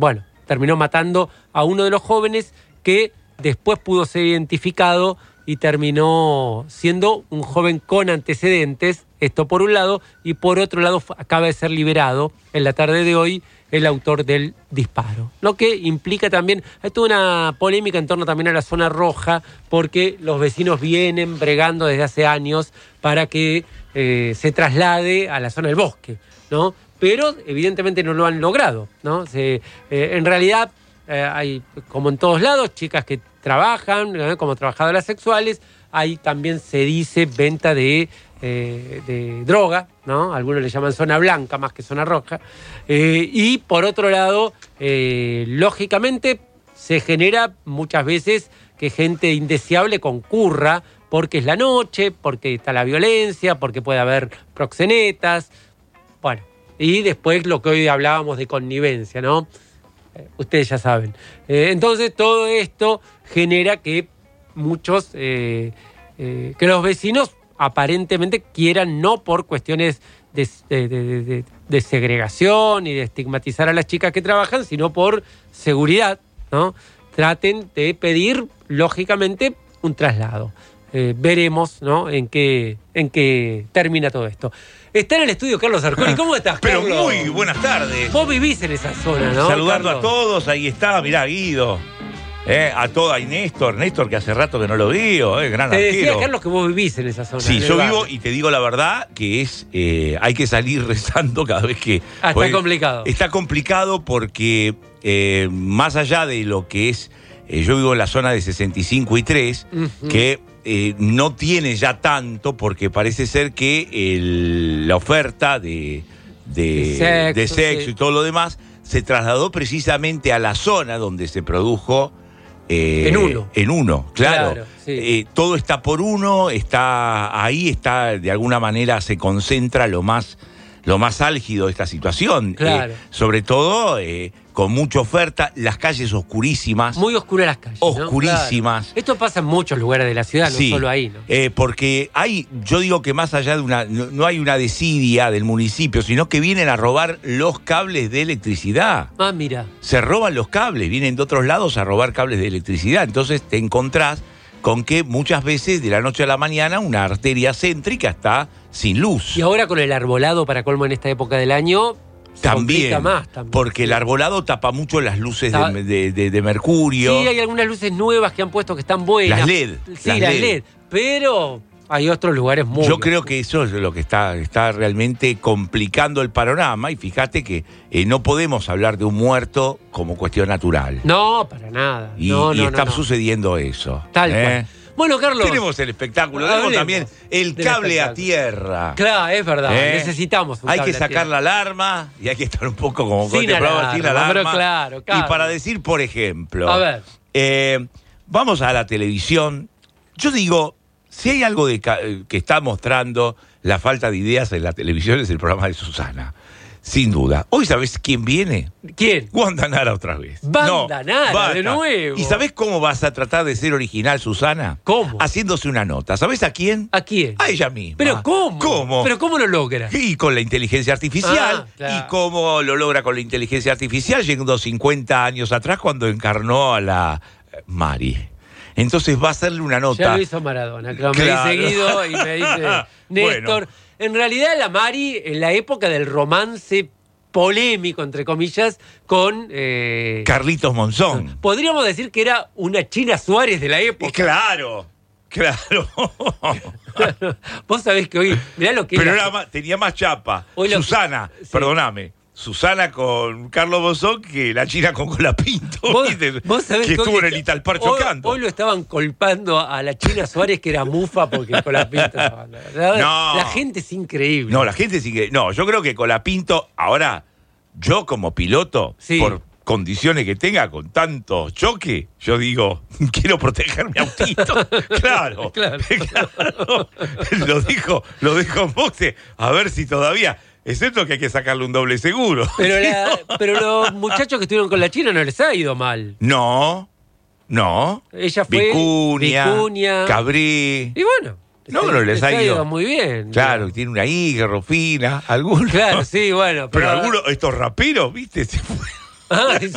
terminó matando a uno de los jóvenes que después pudo ser identificado y terminó siendo un joven con antecedentes, esto por un lado, y por otro lado acaba de ser liberado en la tarde de hoy el autor del disparo. Lo que implica también, hay toda una polémica en torno también a la zona roja, porque los vecinos vienen bregando desde hace años para que eh, se traslade a la zona del bosque, ¿no? Pero evidentemente no lo han logrado, ¿no? Se, eh, en realidad eh, hay, como en todos lados, chicas que trabajan ¿no? como trabajadoras sexuales, hay también se dice venta de, eh, de droga, ¿no? Algunos le llaman zona blanca más que zona roja. Eh, y por otro lado, eh, lógicamente se genera muchas veces que gente indeseable concurra porque es la noche, porque está la violencia, porque puede haber proxenetas. Bueno, y después lo que hoy hablábamos de connivencia, ¿no? Eh, ustedes ya saben. Eh, entonces todo esto genera que muchos, eh, eh, que los vecinos aparentemente quieran, no por cuestiones de, de, de, de, de segregación y de estigmatizar a las chicas que trabajan, sino por seguridad, ¿no? Traten de pedir, lógicamente, un traslado. Eh, veremos, ¿no? en qué, en qué termina todo esto. Está en el estudio Carlos Arcuri. ¿Cómo estás, Pero Carlos? muy buenas tardes. Vos vivís en esa zona, ¿no? Saludando Carlos? a todos, ahí está, mirá, Guido. Eh, a toda y Néstor, Néstor que hace rato que no lo veo, eh, gran Te arquero. decía, Carlos, que vos vivís en esa zona. Sí, en el yo barrio. vivo y te digo la verdad que es eh, hay que salir rezando cada vez que... Ah, está porque complicado. Está complicado porque eh, más allá de lo que es... Eh, yo vivo en la zona de sesenta y cinco y tres, Ujú. que eh, no tiene ya tanto porque parece ser que el- la oferta de, de, De sexo, de sexo sí. y todo lo demás se trasladó precisamente a la zona donde se produjo... eh, En uno. En uno, claro. Claro, sí. Eh, todo está por uno, está ahí, está de alguna manera se concentra lo más, lo más álgido de esta situación. Claro. Eh, sobre todo eh, con mucha oferta, las calles oscurísimas. Muy oscuras las calles, ¿no? Oscurísimas. Claro. Esto pasa en muchos lugares de la ciudad, no Sí, solo ahí, ¿no? eh, porque hay, yo digo que más allá de una, no, no hay una desidia del municipio, sino que vienen a robar los cables de electricidad. Ah, mira. Se roban los cables, vienen de otros lados a robar cables de electricidad. Entonces te encontrás con que muchas veces de la noche a la mañana una arteria céntrica está sin luz. Y ahora con el arbolado, para colmo en esta época del año, se complica También, más también. porque el arbolado tapa mucho las luces Ta- de, de- de- de mercurio. Sí, hay algunas luces nuevas que han puesto que están buenas. Las L E D, Sí, las las L E D. L E D. Pero hay otros lugares muy... Yo creo que eso es lo que está, está realmente complicando el panorama y fíjate que eh, no podemos hablar de un muerto como cuestión natural. No, para nada. Y, no, y no, está no, no. sucediendo eso. Tal ¿eh? cual. Bueno, Carlos. Tenemos el espectáculo, tenemos Hablemos también el del cable a espectáculo. tierra. Claro, es verdad. ¿Eh? Necesitamos un Hay cable que a sacar tierra. la alarma y hay que estar un poco como con Sin este programa, alarma, sin pero alarma. claro, Y claro. para decir, por ejemplo, A ver. eh, vamos a la televisión. Yo digo, si hay algo de ca- que está mostrando la falta de ideas en la televisión es el programa de Susana. Sin duda. Hoy, ¿sabés quién viene? ¿Quién? Wanda Nara otra vez. Wanda Nara, basta. de nuevo. ¿Y sabés cómo vas a tratar de ser original, Susana? ¿Cómo? Haciéndose una nota. ¿Sabés a quién? ¿A quién? A ella misma. ¿Pero cómo? ¿Cómo? ¿Pero cómo lo logra? Y con la inteligencia artificial. Ah, claro. ¿Y cómo lo logra con la inteligencia artificial? Llegando cincuenta años atrás cuando encarnó a la eh, Mari. Entonces va a hacerle una nota. Ya lo hizo Maradona, claro, me Claro. dice Guido y me dice Néstor. Bueno. En realidad la Mari, en la época del romance polémico, entre comillas, con... eh, Carlitos Monzón. podríamos decir que era una China Suárez de la época. Claro, claro. Vos sabés que hoy, mirá lo que Pero era- era más- tenía más chapa. Hoy lo- Susana, Sí. perdóname. Susana con Carlos Monzón que la China con Colapinto. Vos, ¿viste? vos sabés que hoy estuvo en está- el Italpar hoy- chocando. Hoy lo estaban colpando a la China Suárez, que era mufa, porque con la pinta. La, No. la gente es increíble. No, la gente sigue. No, yo creo que Colapinto, ahora, yo como piloto, Sí. por condiciones que tenga con tanto choque, yo digo, quiero proteger mi autito. Claro, Claro. claro. Lo dijo, lo dijo Moxe, a ver si todavía. Excepto que hay que sacarle un doble seguro. Pero, la- pero los muchachos que estuvieron con la China no les ha ido mal. No, no. Ella fue Vicuña, Vicuña. Cabrí. Y bueno. No, no les ha ido. muy bien. Claro, tiene una hija, Rufina, algunos. Claro, sí, bueno. Pero algunos, estos raperos, ¿viste? Se fue. Ah, es...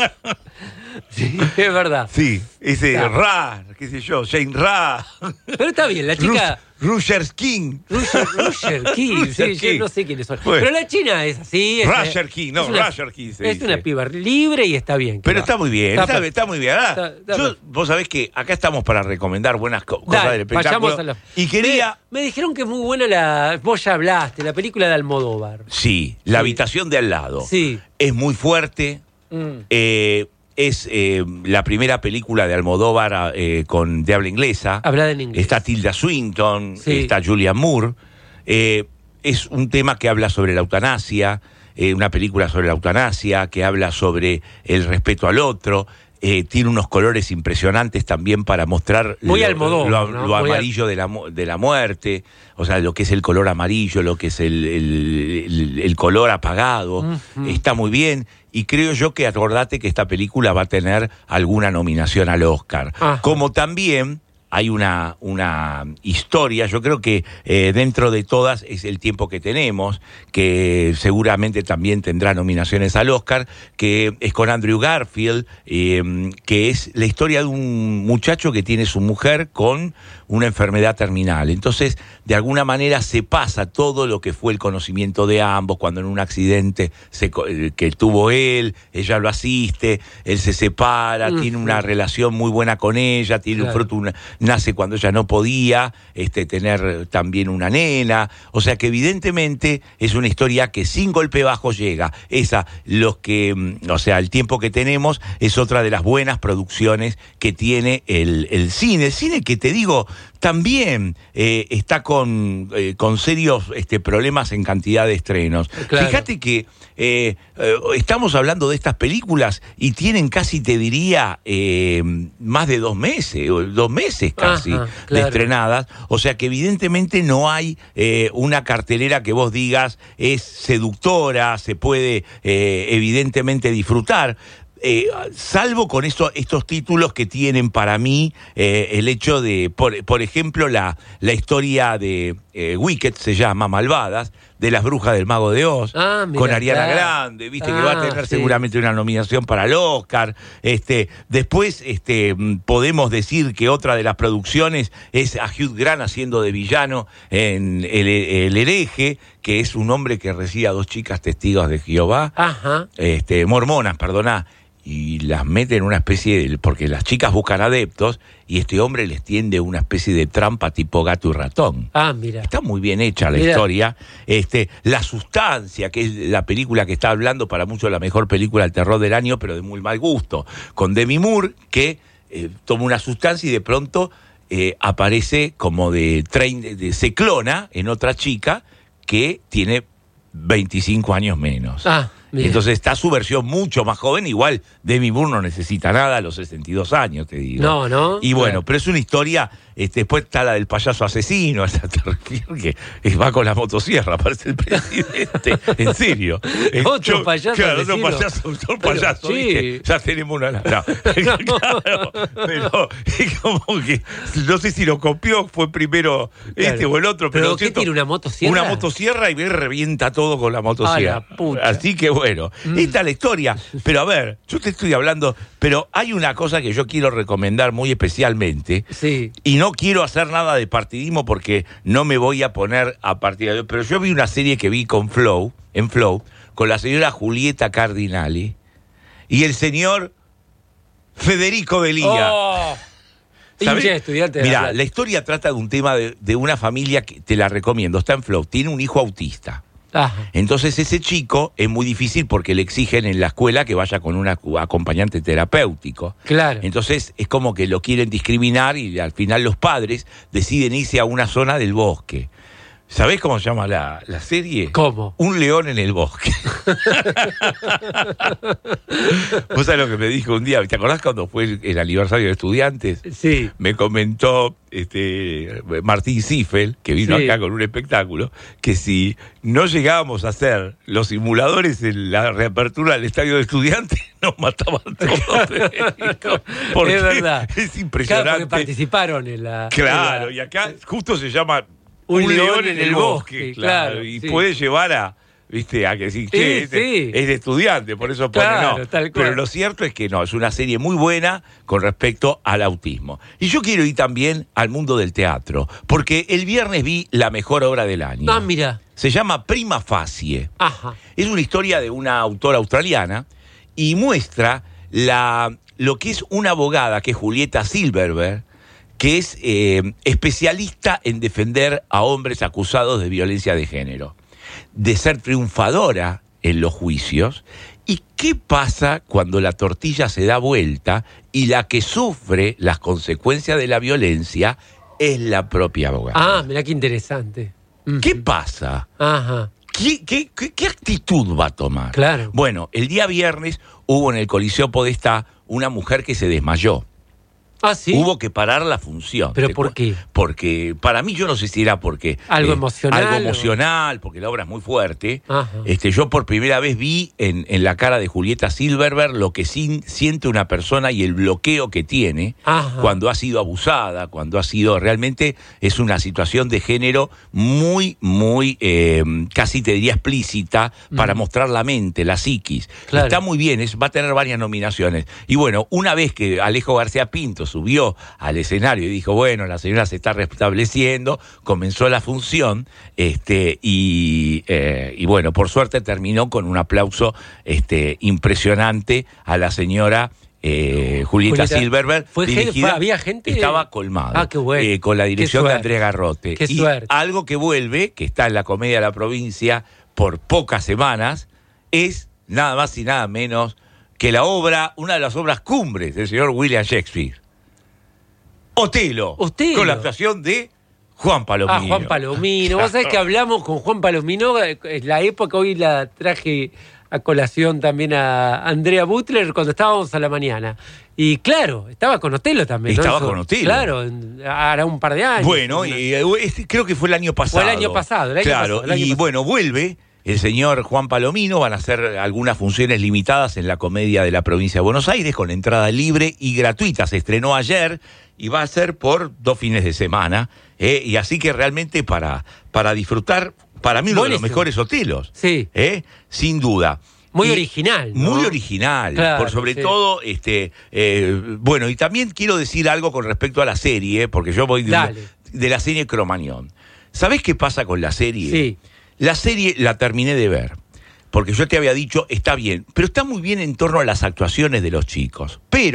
Sí, es verdad. Sí, ese Está. Ra, qué sé yo, Jane Ra. Pero está bien, la chica... Rusher King. Rusher, Rusher King, Rusher sí, King. yo no sé quiénes son. Bueno. Pero la china es así. Es, Rusher King, no, es una, Rusher King se Es dice. una piba libre y está bien. Pero está muy bien, Está está, per- está muy bien. Ah, está- está yo- per- vos sabés que acá estamos para recomendar buenas co- cosas Dale, del espectáculo. vayamos a la- Y quería... Me, me dijeron que es muy buena la... Vos ya hablaste, la película de Almodóvar. Sí, La habitación de al lado. Sí. Es muy fuerte. Mm. eh, es eh, la primera película de Almodóvar eh, con de habla inglesa. Hablada en inglés. Está Tilda Swinton, Sí. está Julianne Moore. Eh, es un tema que habla sobre la eutanasia, eh, una película sobre la eutanasia, que habla sobre el respeto al otro. Eh, tiene unos colores impresionantes también para mostrar Muy lo, Almodóvar, lo- ¿no? lo Muy amarillo de la, mu- de la muerte, o sea, lo que es el color amarillo, lo que es el, el- el- el color apagado. Ujú. Está muy bien. Y creo yo que acordate que esta película va a tener alguna nominación al Oscar. Ajá. Como también hay una, una historia, yo creo que eh, dentro de todas es El tiempo que tenemos, que seguramente también tendrá nominaciones al Oscar, que es con Andrew Garfield, eh, que es la historia de un muchacho que tiene su mujer con una enfermedad terminal. Entonces, de alguna manera se pasa todo lo que fue el conocimiento de ambos, cuando en un accidente se co- eh, que tuvo él, ella lo asiste, él se separa, Ujú. tiene una relación muy buena con ella, tiene un Claro. fruto, una- nace cuando ella no podía este, tener también una nena, o sea que evidentemente es una historia que sin golpe bajo llega. Esa, los que, mm, o sea, El tiempo que tenemos es otra de las buenas producciones que tiene el, el cine. El cine que te digo, también eh, está con, eh, con serios este, problemas en cantidad de estrenos. Claro. Fíjate que eh, eh, estamos hablando de estas películas y tienen casi, te diría, eh, más de dos meses, o dos meses casi Ajá, de claro. estrenadas. O sea que evidentemente no hay eh, una cartelera que vos digas es seductora, se puede eh, evidentemente disfrutar. Eh, salvo con esto, estos títulos que tienen para mí eh, el hecho de, por, por ejemplo, la, la historia de eh, Wicked, se llama Malvadas, de las brujas del Mago de Oz, Ah, mira, con Ariana claro. Grande, viste, que va a Ah, tener sí. seguramente una nominación para el Oscar. Este, después este, mm, podemos decir que otra de las producciones es a Hugh Grant haciendo de villano en El, el hereje, que es un hombre que recibe a dos chicas testigos de Jehová, Ajá. este, mormonas, perdoná, y las mete en una especie de... porque las chicas buscan adeptos y este hombre les tiende una especie de trampa tipo gato y ratón. Ah, mira. Está muy bien hecha la Mirá. historia. Este, La Sustancia, que es la película que está hablando para muchos la mejor película del terror del año, pero de muy mal gusto, con Demi Moore, que eh, toma una sustancia y de pronto eh, aparece como de, trein- de... se clona en otra chica que tiene veinticinco años menos. Ah, mira. Entonces está su versión mucho más joven, igual Demi Moore no necesita nada a los sesenta y dos años, te digo. No, ¿no? Y bueno, Claro. pero es una historia, este, después está la del payaso asesino, esa te refiero que es- va con la motosierra, parece el presidente, en serio. Eh, Otro payaso Claro, otro asesino. payaso, otro Pero, payaso, sí. ¿viste? Ya tenemos una... No, claro, pero es como que, no sé si lo copió, fue primero este Claro. o el otro, pero... ¿Pero lo qué cierto- tiene, una motosierra? Una motosierra y ve, revienta todo con la motosierra. Ah, la pucha. Así que bueno, Mm. esta es la historia. Pero a ver, yo te estoy hablando, pero hay una cosa que yo quiero recomendar muy especialmente. Sí. Y no quiero hacer nada de partidismo porque no me voy a poner a partidar. Pero yo vi una serie que vi con Flow, en Flow, con la señora Julieta Cardinali y el señor Federico Belía. Oh. ¿Sabés? Hincha estudiante de La Mirá, Plata. la historia trata de un tema de, de una familia que te la recomiendo, está en Flow, tiene un hijo autista. Ajá. Entonces ese chico es muy difícil porque le exigen en la escuela que vaya con un acompañante terapéutico. Claro. Entonces es como que lo quieren discriminar y al final los padres deciden irse a una zona del bosque. ¿Sabés cómo se llama la, la serie? ¿Cómo? Un león en el bosque. ¿Vos sabés lo que me dijo un día? ¿Te acordás cuando fue el, el aniversario de estudiantes? Sí. Me comentó este Martín Ziffel, que vino Sí. acá con un espectáculo, que si no llegábamos a hacer los simuladores en la reapertura del estadio de estudiantes, nos mataban todos. Porque Es verdad. Es impresionante. Claro, porque participaron en la... Claro, en la- y acá justo se llama Un Un, león león, en el bosque, claro, claro, y sí. puede llevar a, ¿viste? A que decir, Sí, che, este sí. es de estudiante, por eso pone Claro, no. tal cual. Pero lo cierto es que no, es una serie muy buena con respecto al autismo. Y yo quiero ir también al mundo del teatro, porque el viernes vi la mejor obra del año. Ah, mira. Se llama Prima Facie. Ajá. Es una historia de una autora australiana y muestra la, lo que es una abogada, que es Julieta Silverberg, que es eh, especialista en defender a hombres acusados de violencia de género, de ser triunfadora en los juicios. ¿Y qué pasa cuando la tortilla se da vuelta y la que sufre las consecuencias de la violencia es la propia abogada? Ah, mira qué interesante. ¿Qué pasa? Ajá. ¿Qué, qué, qué, qué actitud va a tomar? Claro. Bueno, el día viernes hubo en el Coliseo Podestá una mujer que se desmayó. Ah, sí. Hubo que parar la función. ¿Pero Te por cu- qué? Porque para mí, yo no sé si era porque... Algo emocional, Algo o- emocional, porque la obra es muy fuerte. Ajá. Este, yo por primera vez vi en, en la cara de Julieta Silverberg lo que sin- siente una persona y el bloqueo que tiene Ajá. cuando ha sido abusada, cuando ha sido... Realmente es una situación de género muy, muy, eh, casi te diría explícita, para Mm. mostrar la mente, la psiquis. Claro. Está muy bien, es, va a tener varias nominaciones. Y bueno, una vez que Alejo García Pinto subió al escenario y dijo, bueno, la señora se está restableciendo, comenzó la función, este, y, eh, y bueno, por suerte terminó con un aplauso este, impresionante a la señora eh, Julieta, Julieta, Silverberg. ¿fue gente- dirigida- fue- había gente? Estaba colmado. Ah, qué bueno. eh, con la dirección Qué de suerte. Andrea Garrote. Qué y suerte. algo que vuelve, que está en la Comedia de la Provincia por pocas semanas, es nada más y nada menos que la obra, una de las obras cumbres del señor William Shakespeare. Otelo. Otelo. Con la actuación de Juan Palomino. Ah, Juan Palomino. Vos sabés que hablamos con Juan Palomino, eh, es la época, hoy la traje a colación también a Andrea Butler cuando estábamos a la mañana. Y claro, estaba con Otelo también. ¿no? Estaba Eso- con Otelo. Claro, en- hará un par de años. Bueno, Una- y, eh, este creo que fue el año pasado. Fue el año pasado, el año claro, pasado, el año y pasado. bueno, vuelve el señor Juan Palomino, van a hacer algunas funciones limitadas en la Comedia de la Provincia de Buenos Aires con entrada libre y gratuita. Se estrenó ayer y va a ser por dos fines de semana. ¿eh? Y así que realmente para, para disfrutar, para mí uno de los Buenísimo. mejores Otelos. Sí. ¿eh? Sin duda. Muy Y- original, ¿no? Muy original. Claro, por sobre sí. todo, este, eh, bueno, y también quiero decir algo con respecto a la serie, porque yo voy de, Dale. de la serie Cromañón. ¿Sabés qué pasa con la serie? Sí. La serie la terminé de ver, porque yo te había dicho, está bien, pero está muy bien en torno a las actuaciones de los chicos. Pero